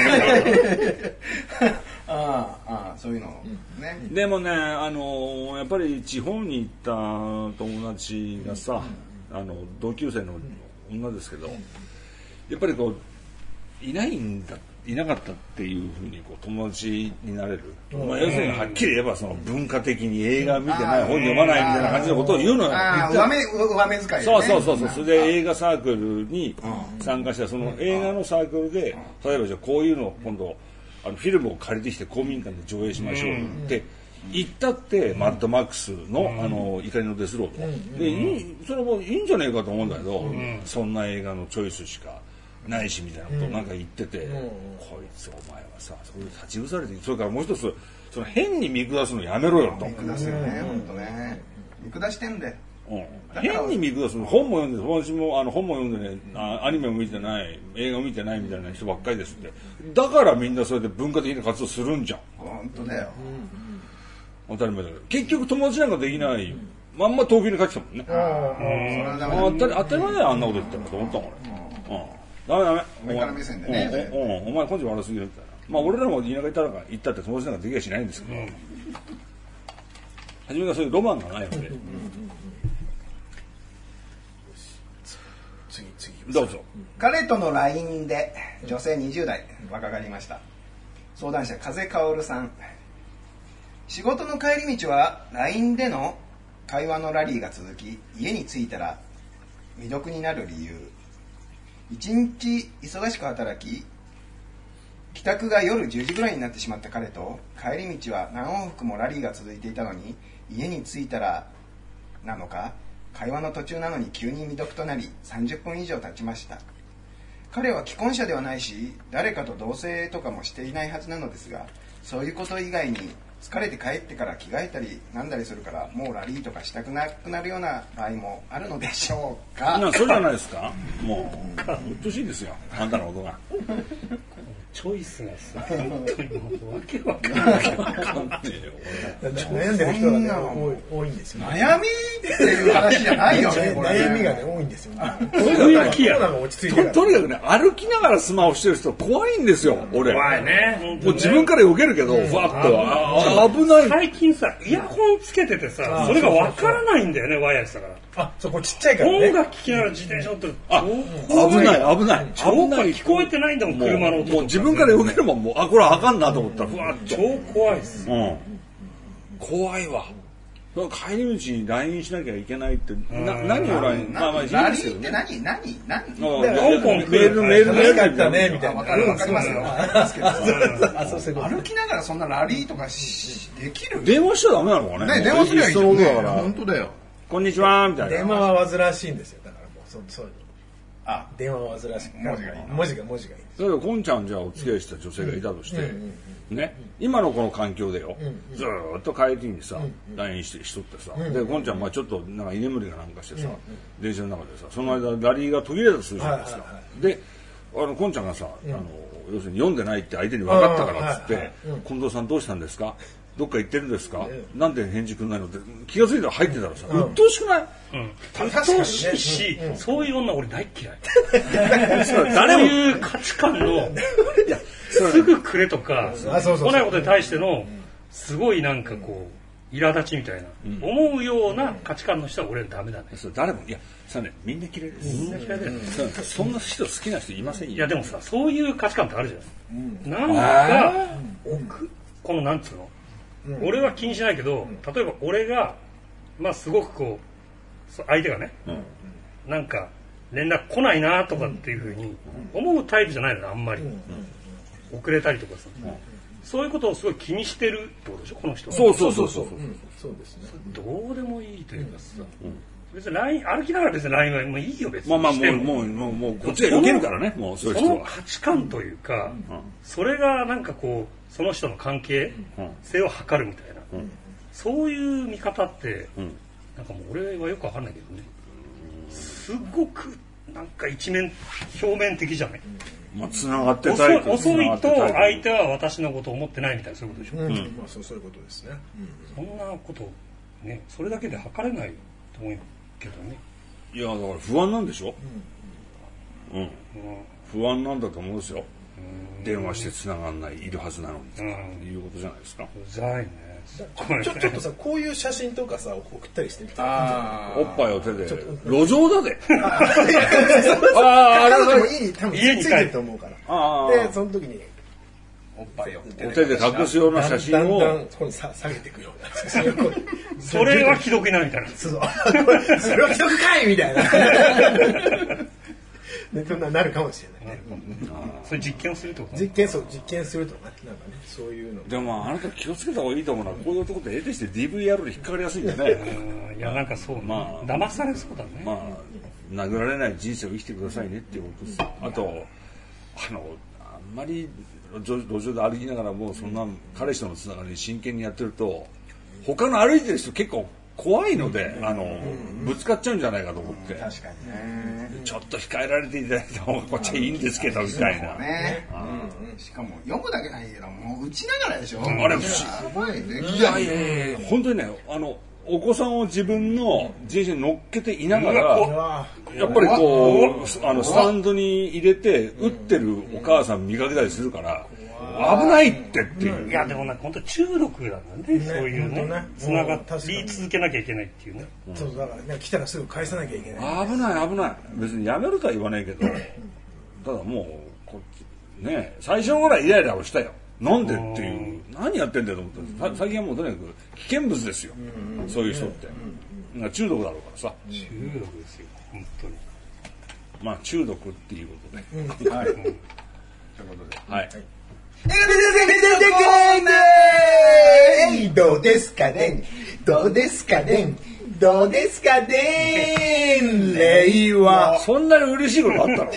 S1: そういうのね。
S2: でもね、やっぱり地方に行った友達がさ、同級生の女ですけど、やっぱりこういなかったっていうふうにこう友達になれる。要するにはっきり言えばその文化的に映画見てない、本読まないみたいな感じのことを言うのよ。
S1: 上目遣いね。
S2: そう。それで映画サークルに参加したその映画のサークルで、例えばじゃあこういうのを今度フィルムを借りてきて公民館で上映しましょうって言ったってマッドマックスの怒りのデスロードでそれもいいんじゃねえかと思うんだけど、そんな映画のチョイスしかないしみたいなことをなんか言ってて、こいつお前はさそれで立ち腐れて、それからもう一つその変に見下すのやめろよと。
S1: 見下すよね、本当ね。見下してんだよ。
S2: 変に見下すの。本も読んで、私も本も読んでね、アニメも見てない、映画も見てないみたいな人ばっかりですって。だからみんなそれで文化的な活動するんじゃん。
S1: 本当だよ。
S2: 当たり前だけど、結局友達なんかできない。まんま東京に帰ってきたもんね。当たり前だよ、あんなこと言ってると思ったもんね。 ダメ
S1: 上から目線でね
S2: お前根性悪すぎるみたいな。まあ俺らも田舎行ったって友達なんかできやしないんですけど、初めからそういうロマンがないので。
S3: 次
S2: どうぞ。
S1: 彼との LINE で女性20代若返りました。相談者風薫さん。仕事の帰り道は LINE での会話のラリーが続き、家に着いたら未読になる理由。一日忙しく働き、帰宅が夜10時ぐらいになってしまった彼と、帰り道は何往復もラリーが続いていたのに、家に着いたらなのか、会話の途中なのに急に未読となり、30分以上経ちました。彼は既婚者ではないし、誰かと同棲とかもしていないはずなのですが、そういうこと以外に疲れて帰ってから着替えたりなんだりするから、もうラリーとかしたくなくなるような場合もあるのでしょうか。
S2: そうじゃないですか。もううっとしいですよ、あんたのことが。
S4: チョイスがさ、本当にもうわけわかんない。
S3: 悩んでる人がね多いんですよ。
S1: 悩みっていう話じゃないよね。
S3: 悩みがね多いんですよ。
S4: そういう気や。
S2: とにかくね、歩きながらスマホしてる人怖いんですよ、俺。
S4: 怖いね。
S2: もう自分から避けるけど、ふわっと危ない。
S4: 最近さ、イヤホンつけててさ、それがわからないんだよね、ワイヤレスだから。
S3: そこちっちゃいからね。
S4: 音楽聴きながら自転車乗ってる。
S2: 危ない。
S4: 聞こえてないんだもん、車の音。
S2: もう自分から避けるもん、もう、これあかんなと思ったら、ふわっと。
S4: 超怖いっす。
S2: 怖いわ。帰り道に LINE しなきゃいけないって、何を LINE？
S1: まあ、
S2: ラリー
S1: って何
S2: メール
S3: 楽しかったね、みたいな。
S1: わかりますよ。歩きながらそんなラリーとかできる？
S2: 電話しちゃダメなのかね。
S1: 電話すりゃいいじゃんね。本当だよ。
S2: こんにちはみたいな。
S3: 電話は煩わしいんですよ。だからもうそういうの。電話は煩わしい。文字がいい。
S2: 例えばこんちゃんじゃあお付き合いした女性がいたとして、ね、今のこの環境でよ、ずーっと帰りにさ、LINE しとってさ、でこんちゃんちょっとなんか居眠りがなんかしてさ、電車の中でさ、その間ラリーが途切れたとするじゃないですか。で、こんちゃんがさ、要するに読んでないって相手に分かったからっつって「近藤さんどうしたんですか？どっか行ってるんですか？なんで返事くんないの?」って気が付いたら入ってたらさ、鬱陶しくない？
S4: 鬱陶しいし、そういう女俺大嫌い。そういう価値観のすぐくれとか来ないことに対してのすごいなんかこう苛立ちみたいな思うような価値観の人は俺ダメだね。
S2: 誰もいやさね、みんな嫌いです。みんな嫌いだよ。そんな人好きな人いませんよ。
S4: いやでもさ、そういう価値観ってあるじゃないですか。なんかこのなんつうの、俺は気にしないけど、例えば俺がまあすごくこう相手がね、なんか連絡来ないなとかっていうふうに思うタイプじゃないのね、あんまり。遅れたりとかさ、そういうことをすごい気にしてるってことでしょ、この人は。
S2: そう
S3: ですね。
S4: どうでもいいというかさ、別に LINE 歩きながら別に LINE はもういいよ別に。
S2: まあもうこっちが避けるからね、もうそういう人は。
S4: その価値観というか、それがなんかこうその人の関係性を測るみたいな、そういう見方ってなんかもう俺はよくわかんないけどね、すごくなんか表面的じゃない。
S2: まあ繋がってたい。
S4: 遅いと相手は私のことを思ってないみたいな、そういうことでしょ。
S3: まあそういうことですね。
S4: そんなことね、それだけで測れないと思うけどね。
S2: いやだから不安なんでしょ。不安なんだと思うんですよ。電話して繋がんないいるはずなのにいうことじゃないですか。
S4: うざいね。
S3: ちょっとさ、こういう写真とかさ送ったりしてみて。
S2: おっぱいを手で路上だぜ。
S3: あれもいい、多分家についてると思うから。でその時に
S1: おっぱいを
S2: お手で隠すような写真を
S3: だんだんここに下げていくような写真を。
S4: それは既読になるみたいな。
S3: それは既読かいみたいな。そんななるかもしれないね。
S4: それ実験をするってこと？
S3: 実験するとね、なんかね、そういうの。
S2: でもあなた気をつけた方がいいと思うのは、こういうところで得てして DVR で引っかかりやすいんでね。
S4: いやなんかそう、騙されそうだね。
S2: まあ殴られない人生を生きてくださいねっていうことです。あとあんまり路上で歩きながらもうそんな彼氏とのつながりに真剣にやってると、他の歩いてる人結構怖いので、ぶつかっちゃうんじゃないかと思って。
S1: 確かにね。
S2: ちょっと控えられていただいた方がこっちはいいんですけどみたいな。
S1: しかも読むだけないけど、もう打ちながらでしょ。
S2: あれ不思議。いや本当にね、 お子さんを自分の自転車に乗っけていながら、やっぱりこうスタンドに入れて打ってるお母さん見かけたりするから危ないっていう。
S4: いやでもなんか本当中毒なんだね、そういうね、つながり続けなきゃいけないっていうね。
S3: そうだからね、来たらすぐ返さなきゃいけない。
S2: 危ない別にやめるとは言わないけど、ただもうこっちね、最初の頃はイライラをしたよ。なんでっていう、何やってんだよと思って、最近はもうとにかく危険物ですよ、そういう人って。中毒だろうからさ。
S4: 中毒ですよ、本当に。
S2: まあ中毒っていうことで。
S1: はい。ということで。
S2: はい。
S3: どうですかね、どうですかね、どうですかね、令和。
S2: そんなに嬉しいことあったの？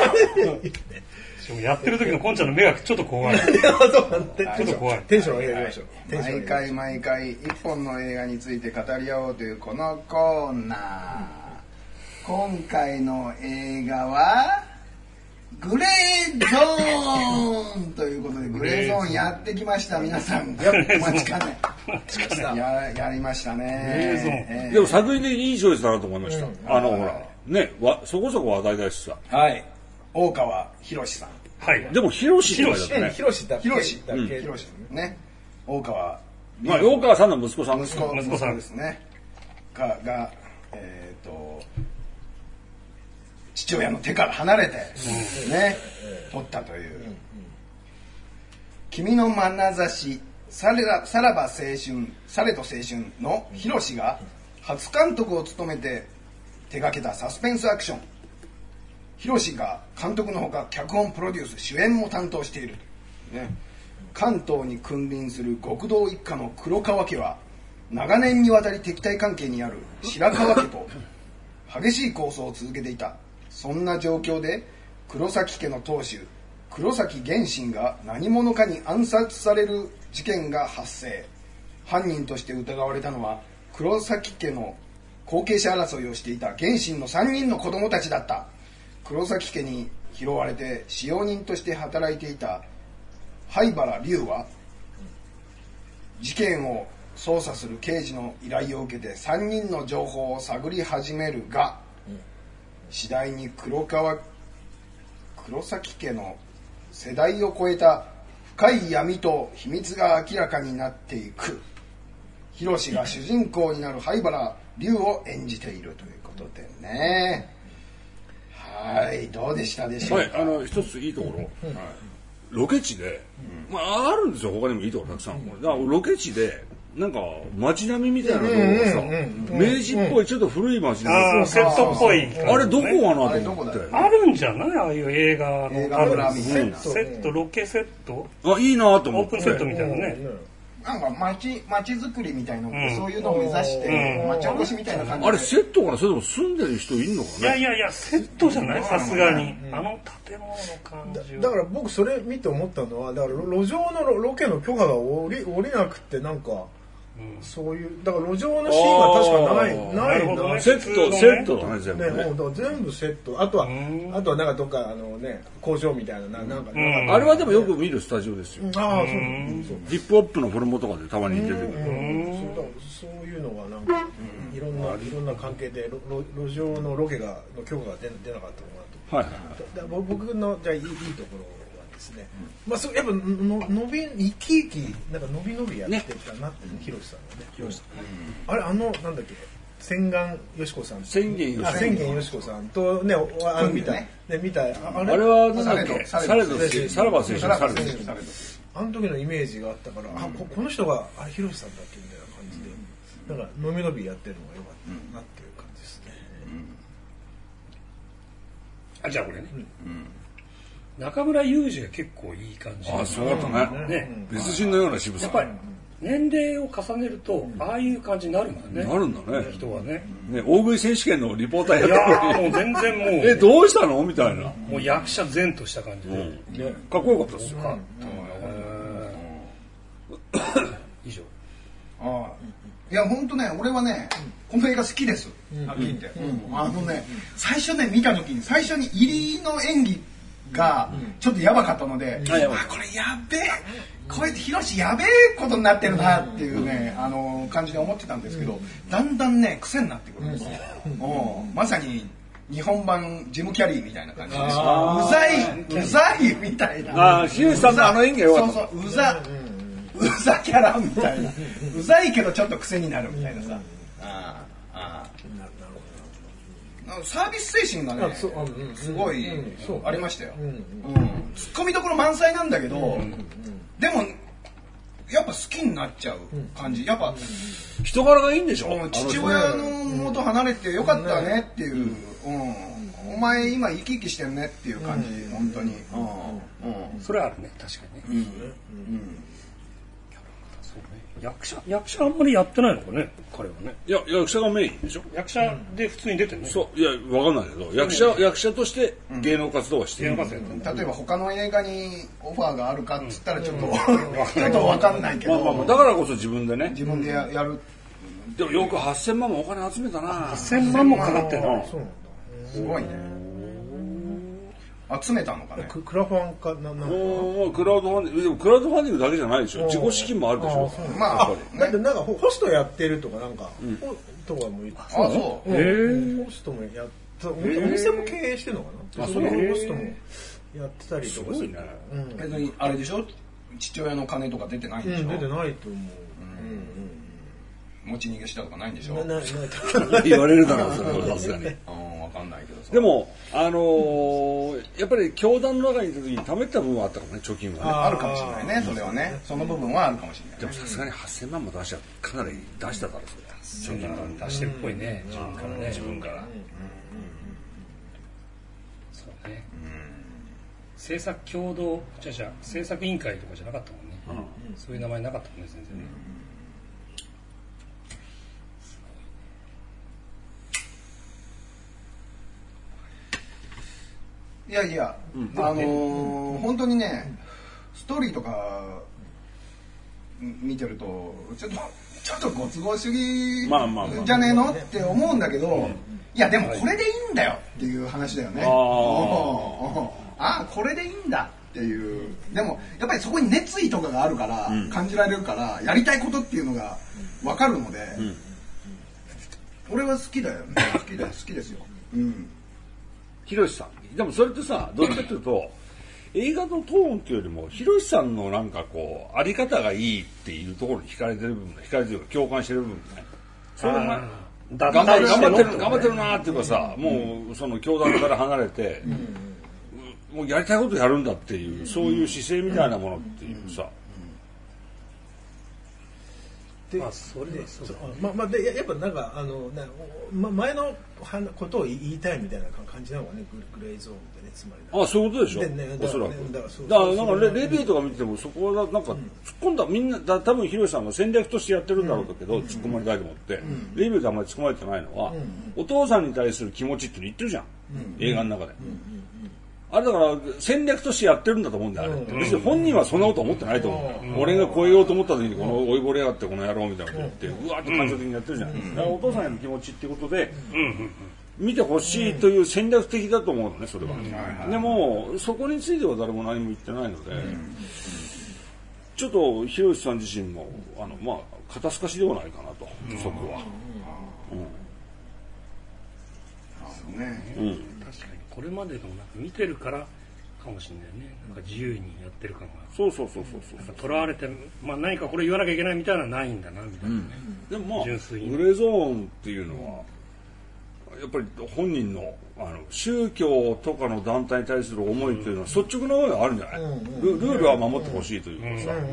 S4: やってる時のこんちゃんの目がちょっと怖い。ちょっと怖い。
S3: テンション上げてみましょう。
S1: 毎回一本の映画について語り合おうというこのコーナー。今回の映画はグレーゾーンということで、グレーゾーンやってきました。皆さんお待ちかね。やりましたね。
S2: でも作品でいいチョイスだなと思いました。ほらね、そこそこ話題だしさ。
S1: はい。大川博さん。
S4: はい。
S2: でも博士って書いてあったね。
S3: 博士だっけ。
S1: ね。大川。
S2: まあ大川さんの息子さん。
S1: 息子さんですね。が父親の手から離れてね、取ったという。君の眼差し、されど青春の博が初監督を務めて手掛けたサスペンスアクション。博が監督のほか脚本プロデュース主演も担当している、ね、関東に君臨する極道一家の黒川家は長年にわたり敵対関係にある白川家と激しい抗争を続けていた。そんな状況で黒崎家の当主黒崎源信が何者かに暗殺される事件が発生。犯人として疑われたのは黒崎家の後継者争いをしていた源信の3人の子供たちだった。黒崎家に拾われて使用人として働いていた灰原龍は事件を捜査する刑事の依頼を受けて3人の情報を探り始めるが、次第に黒崎家の世代を超えた深い闇と秘密が明らかになっていく。博が主人公になる灰原龍を演じているということでね。はい、どうでしたでしょうか。
S2: はい、一ついいところ、ロケ地で、まああるんですよ、他にもいいところたくさん。だからロケ地でなんか街並みみたいなところがさ、明治っぽいちょっと古い街並み、
S4: セットっぽい。
S2: あれどこかなと思って。
S4: あるんじゃない？ああいう映画の
S1: 村みたいな
S4: セット、ロケセット。
S2: いいなと思って。
S4: オープンセットみたいなね。
S1: なんか街づくりみたいな、そういうのを目指して街おこしみたいな感じで。
S2: あれセットかな、それとも住んでる人いるのかね。
S4: いやセットじゃない、さすがに。あの建物の感じ
S3: だから僕それ見て思ったのは、だから路上のロケの許可が下りなくて、なんかそういうだから路上のシーンが確かないな。
S2: セットだね全部ね。
S3: もうだから全部セット。あとはなんかどっか工場みたいななんか
S2: あれはでもよく見るスタジオですよ。
S3: ああそう。
S2: ヒップホップのフォルムとかでたまに出てくる。
S3: そういうのがなんかいろんな関係で路上のロケの許可が出なかったのかなと。僕のじゃあいいところはですね。まあやっぱ生き生きなんか伸びやってたなって博さんがね。あれなんだっけ。千願よしこさん。
S2: 千元
S3: よしこさんとね見た
S2: あれはなんだっけ。さらば青春。
S3: あの時のイメージがあったから、この人がひろしさんだっけみたいな感じで、なんか伸びやってるのが良かったなっていう感じですね。
S4: じゃあこれね。中村雄二が結構いい感じ。
S2: そうだったね。別人のような渋さ。
S4: やっぱり年齢を重ねるとああいう感じになるんだね。
S2: なるんだね。
S4: 人はね。
S2: 大食い選手権のリポーターやってる。
S4: もう全然もう。
S2: どうしたのみたいな。
S4: もう役者前とした感じで。
S2: かっこよかったですよ。
S4: 以上。
S1: いや本当ね、俺はねこの映画好きです。はっきり言って。最初ね見た時に最初に入りの演技がちょっとやばかったので、これやべえ、これヒロシやべえことになってるなっていうね、感じで思ってたんですけど、だんだんね癖になってくるんですよ。まさに日本版ジム・キャリーみたいな感じで、うざいみたいな。
S2: ヒロシさんの演技が良かった。
S1: そうそう、うざキャラみたいな、うざいけどちょっと癖になるみたいなさ。サービス精神がね、すごいありましたよ。ツッコミどころ満載なんだけど、でもやっぱ好きになっちゃう感じ。やっぱ
S2: 人柄がいいんでしょ。
S1: 父親の元離れてよかったねっていう、お前今生き生きしてるねっていう感じ、本当に。
S4: それはあるね、確かにね。役者あんまりやってないのかね、彼はね。
S2: いや、役者がメインでしょ。
S4: 役者で普通に出てるね。
S2: そう、いや、わかんないけど、役者として芸能活動はしてる。
S1: 例えば他の映画にオファーがあるかっつったらちょっとわかんないけど。
S2: だからこそ自分でね。
S1: 自分でやる。
S2: でもよく8000万もお金集めたな。
S4: 8000万もかかってるの。
S1: すごいね。集めたのかね。
S3: クラファンかなんか。
S2: クラウドファンディング、でもクラウドファンディングだけじゃないでしょ。自己資金もあるでしょ。
S1: まあ、
S3: だってなんかホストやってるとかなんか、とかも言って。
S1: あ、そう。ホ
S3: ストもやった。お店も経営してるのかな。そのホストもやってたりとかする。
S1: 別にあれでしょ。父親の金とか出てないんでしょ。
S3: 出てないと思う。
S1: 持ち逃げしたとかないんでしょ。
S2: 言われるだろう、それはさすがに。
S1: わかんないけどさ。
S2: でもやっぱり教団の中にいた時に貯めた部分はあったかもね、貯金はね。
S1: あるかもしれないね、それはね。その部分はあるかもしれない。
S2: でもさすがに8000万も出したらかなり出したからそれ。
S4: 貯金出してるっぽいね、自分からね。
S2: 自分から。
S4: そうね。制作制作委員会とかじゃなかったもんね。そういう名前なかったもんね、全然ね。
S1: いやいや、本当にね、ストーリーとか見てるとちょっとご都合主義じゃねえのって思うんだけど、いやでもこれでいいんだよっていう話だよね。これでいいんだっていう。でもやっぱりそこに熱意とかがあるから、感じられるからやりたいことっていうのが分かるので、俺は好きだよね。好きですよ。
S2: ひろしさん。でもそれってさ、どっちかというと映画のトーンっていうよりもひろしさんのなんかこうあり方がいいっていうところに惹かれてる部分、惹かれてるか共感してる部分ね。それが頑張ってるなっていうかさ、もうその教団から離れて、もうやりたいことやるんだっていうそういう姿勢みたいなものっていうさ。
S3: それでやっぱなんか前のことを言いたいみたいな感じなのがね、グレーゾーンでね、つまり。
S2: そういうことでしょ。おそらく。だからなんかレビューとか見ててもそこはなんか突っ込んだみんな多分ひろしさんが戦略としてやってるんだろうけど、突っ込まれたいと思ってレビューであんまり突っ込まれてないのは、お父さんに対する気持ちって言ってるじゃん、映画の中で。あれだから戦略としてやってるんだと思うんだよ、あれって。別に本人はそんなこと思ってないと思う。俺が超えようと思った時にこの追いぼれやがってこの野郎みたいなこと言ってうわーって感情的にやってるじゃないですか。だからお父さんへの気持ちっていうことで見てほしいという戦略的だと思うのね、それは。でもそこについては誰も何も言ってないので、ちょっとひろしさん自身も肩透かしではないかなと、そこは。
S4: 確かにこれまでのなんか見てるからかもしれないね。なんか自由にやってる感が。
S2: そう。
S4: とらわれて、何かこれ言わなきゃいけないみたいなのはないんだなみたいなね。
S2: でもグレーゾーンっていうのはやっぱり本人の宗教とかの団体に対する思いというのは率直な思いがあるんじゃない。ルールは守ってほしいというかさ。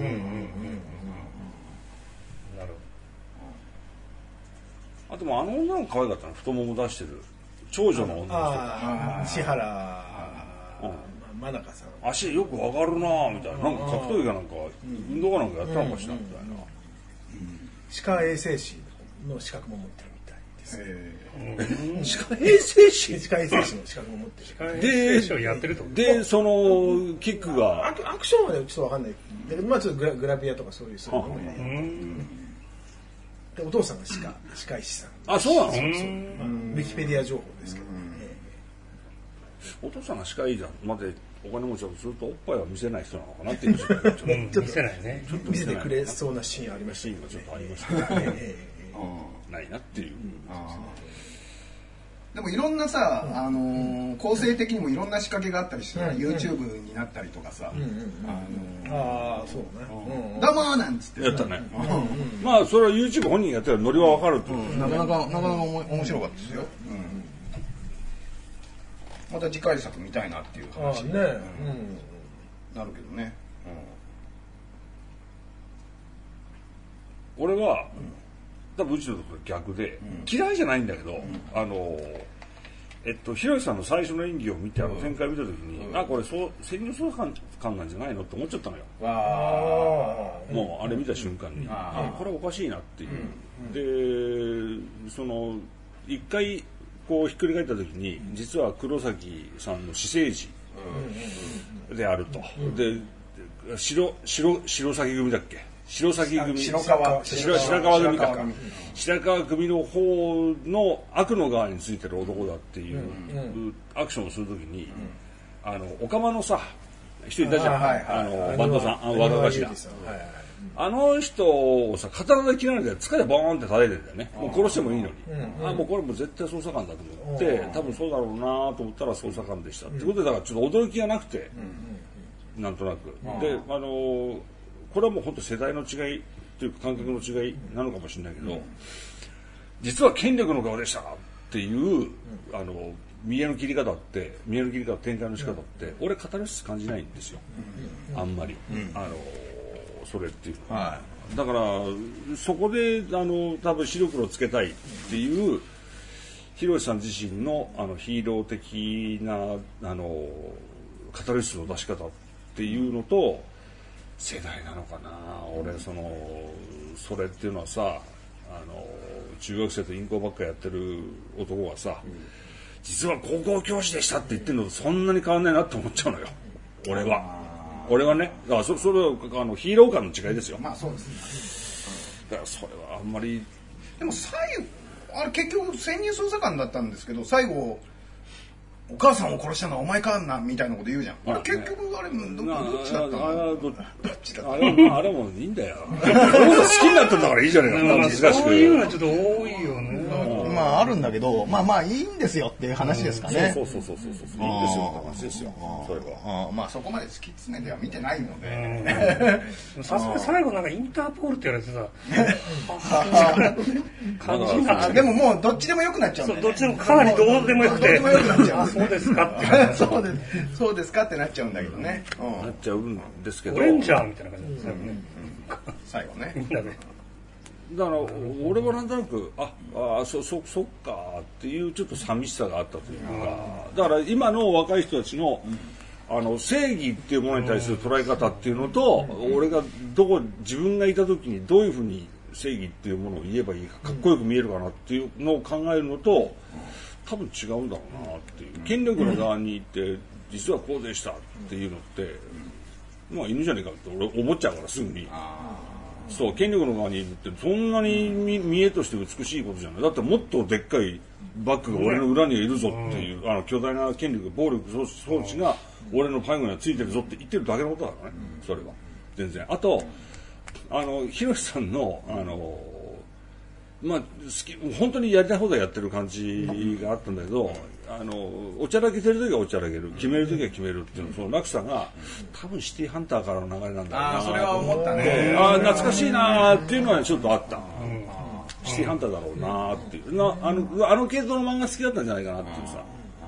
S2: あとも女の子可愛かったの、太もも出してる長女の女の人。
S3: 石原真中さん。
S2: 足よく上がるなみたいな。なんか格闘技かなんか運動かなんかやったのかしらみたいな。
S3: 歯科衛生士の資格も持ってるみたいです。
S2: 歯科衛生士？
S3: 歯科衛生士の資格も持ってる。
S4: 歯科衛生士をやってると。
S2: でそのキックが
S3: アクションはねちょっとわかんない。だけどちょっとグラビアとかそういうのもやってる。お父さんが歯科医師さん。
S2: そうなの？
S3: ウィキペディア情報ですけど。
S2: お父さんが司会じゃまでお金持ちだとするとおっぱいは見せない人なのかなっていうちょっと
S4: 見せないね。
S3: ちょっと見せてくれそうなシーンありました
S2: ちょっとありましたね。ないなっていう。
S1: でもいろんなさ、構成的にもいろんな仕掛けがあったりして、YouTube になったりとかさ、
S3: ああそうね、
S1: どうもーなんつって
S2: やったね。まあそれは YouTube 本人やったらノリはわかるって
S1: なかなか面白かったですよ。また次回作見たいなっていう話になるけどね。
S2: 俺は多分うちのところ逆で、嫌いじゃないんだけど、ひろゆきさんの最初の演技を見て展開を見た時に、これ潜入捜査官なんじゃないのって思っちゃったのよ。もうあれ見た瞬間に、これおかしいなっていう。でその一回こうひっくり返った時に実は黒崎さんの私生児であると。で白崎組だっけ。白崎組白川組か白川組の方の悪の側についてる男だっていうアクションをするときにオカマのさ人いたじゃん、バンドさん若頭あの人をさ刀で切られて塚でボーンって叩いてんだよね。もう殺してもいいのに、もうこれもう絶対捜査官だと思って多分そうだろうなと思ったら捜査官でしたってことで、だからちょっと驚きがなくて、なんとなくでこれはもう本当世代の違いというか感覚の違いなのかもしれないけど、実は権力の側でしたっていう見えの切り方展開の仕方って俺カタルシス感じないんですよ、あんまり、それっていうのは、だからそこで多分白黒つけたいっていうひろしさん自身のヒーロー的なカタルシスの出し方っていうのと世代なのかな。俺それっていうのはさ中学生と銀行ばっかやってる男がさ、実は高校教師でしたって言ってるのとそんなに変わんないなって思っちゃうのよ俺はね。だからそれはヒーロー感の違いですよ。
S1: まあそうですね。
S2: だからそれはあんまり
S1: でも最後あれ結局潜入捜査官だったんですけど最後お母さんを殺したのはお前かなみたいなこと言うじゃん。あれ結局あれどっちだったの？どっちだったの？
S2: あれもいいんだよ。俺が好きになったんだからいいじゃねえか。難しく。
S4: そういうのはちょっと多いよね。
S1: まああるんだけど、まあいいんですよっていう話ですかね。
S2: そういいんですよって話ですよ。それは。
S1: まあそこまで突き詰めては見てないので。
S4: さすがに最後なんかインターポールって言われてさ、感じになっちゃう。
S1: でももうどっちでもよくなっちゃうんだよね。
S4: どっちでもかなりどうでもよくて。
S1: どうでもよくなっちゃう。
S4: そうですかって
S1: そうですかってなっちゃうんだけどね。
S2: なっちゃうんですけど。
S4: オレンジャーみたいな感じなんですよね。
S1: 最後ね。
S4: みんなで。
S2: だから俺はなんとなくそっかっていうちょっと寂しさがあったというか、だから今の若い人たちの正義っていうものに対する捉え方っていうのと、俺が自分がいた時にどういうふうに正義っていうものを言えばいいか、かっこよく見えるかなっていうのを考えるのと多分違うんだろうなっていう。権力の側に行って実はこうでしたっていうのってまあ犬じゃねえかって俺思っちゃうからすぐに。そう権力の側にいるってそんなに見栄として美しいことじゃない。だってもっとでっかいバックが俺の裏にはいるぞっていう、巨大な権力暴力装置が俺の背後にはついてるぞって言ってるだけのことだからね、それは全然。あとひろしさんのまあ本当にやりたい放題やってる感じがあったんだけど、おちゃらけてる時はおちゃらける、決める時は決めるっていうのその落差が多分シティハンターからの流れなんだろうな。
S1: それは思ったね。
S2: 懐かしいなっていうのはちょっとあった。シティハンターだろうなっていうあの系統の漫画好きだったんじゃないかなっていうさ、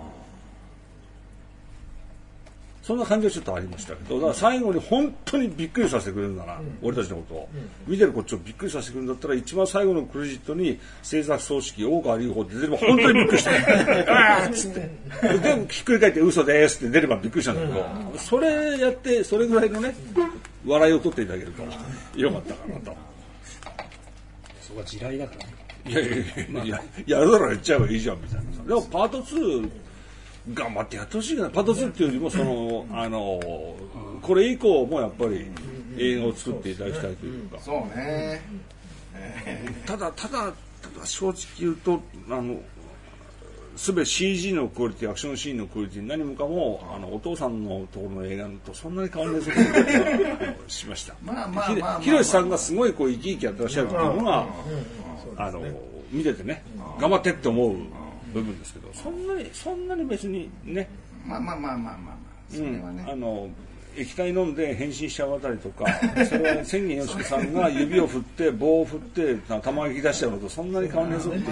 S2: そんな感じはちょっとありましたけど、だから最後に本当にびっくりさせてくれるんだな、俺たちのことを、見てるこっちをびっくりさせてくれるんだったら一番最後のクレジットに制作総指揮大川隆法って出れば本当にびっくりしてあーっつってでひっくり返って嘘ですって出ればびっくりしたんだけど、それやってそれぐらいのね笑いを取っていただけるとよかったかなと。
S4: そこは地雷だからね。
S2: いややるならやっちゃえばいいじゃんみたいなさ。でもパート2頑張ってやってほしいけど、パート2っていうよりもこれ以降もやっぱり映画を作っていただきたいというか。
S1: そうね。
S2: ただ正直言うと全て CG のクオリティ、アクションシーンのクオリティ、何もかもお父さんのところの映画とそんなに変わらないぞとしました。ひろしさんがすごいこう生き生きやってらっしゃるっていうのが、見ててね、頑張ってって思う部分ですけど、そんなに別にね、それはね、液体飲んで変身しちゃうあたりとか、それは千元よし子さんが指を振って棒を振って玉焼き出しちゃうのとそんなに変わんねえぞっていう。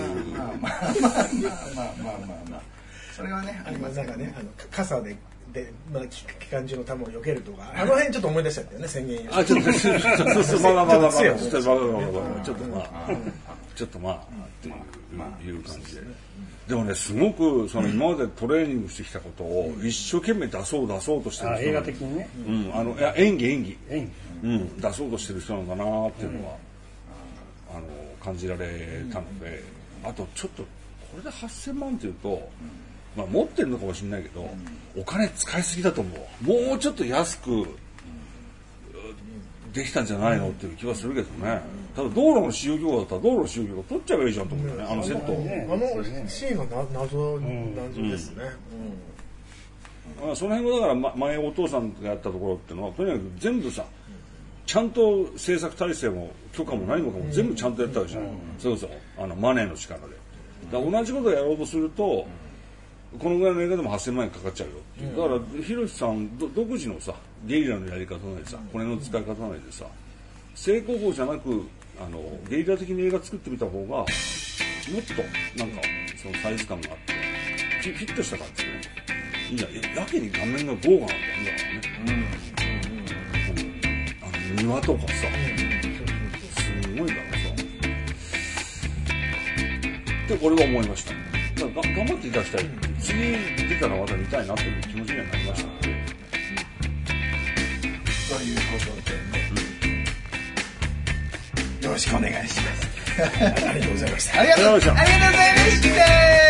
S1: それはねあります
S3: なんかね、傘で機関銃の弾を避けるとか、あの辺ちょっと思い出しちゃったよね、宣言。
S2: あ、ちょっとちょっとまあっていう感じで。でもね、すごくその今までトレーニングしてきたことを一生懸命出そうとしてる人、
S4: 映画的にね、
S2: 演技、出そうとしてる人なんだなっていうのは、感じられたので、あとちょっとこれで8000万っていうと、持ってるのかもしれないけど、お金使いすぎだと思う。もうちょっと安くできたんじゃないのっていう気はするけどね。ただ道路の使用許可だったら道路の使用許可取っちゃえばいいじゃんと思うんだよね、セット。
S3: シーンが謎ですね。
S2: その辺もだから前お父さんがやったところっていうのはとにかく全部さ、ちゃんと制作体制も許可も何もかも全部ちゃんとやったわけじゃない。それこそマネーの力で。だから同じことをやろうとするとこのぐらいの映画でも8000万円かかっちゃうよっていう。だからひろしさん独自のさゲリラのやり方ないでさ、これの使い方ないでさ、成功法じゃなくゲリラ的に映画作ってみた方がもっとなんかそのサイズ感があってフィットした感じでね、いいじゃん。やけに画面が豪華なんだよね。庭とかさ、すごいからさ。って俺は思いました。だから頑張っていただきたい。次出たらまた見たいなという気持ちにはなりましたので。
S1: ということでね、よろしくお願いします。
S3: ありがとうございました。
S1: ありがとうございました。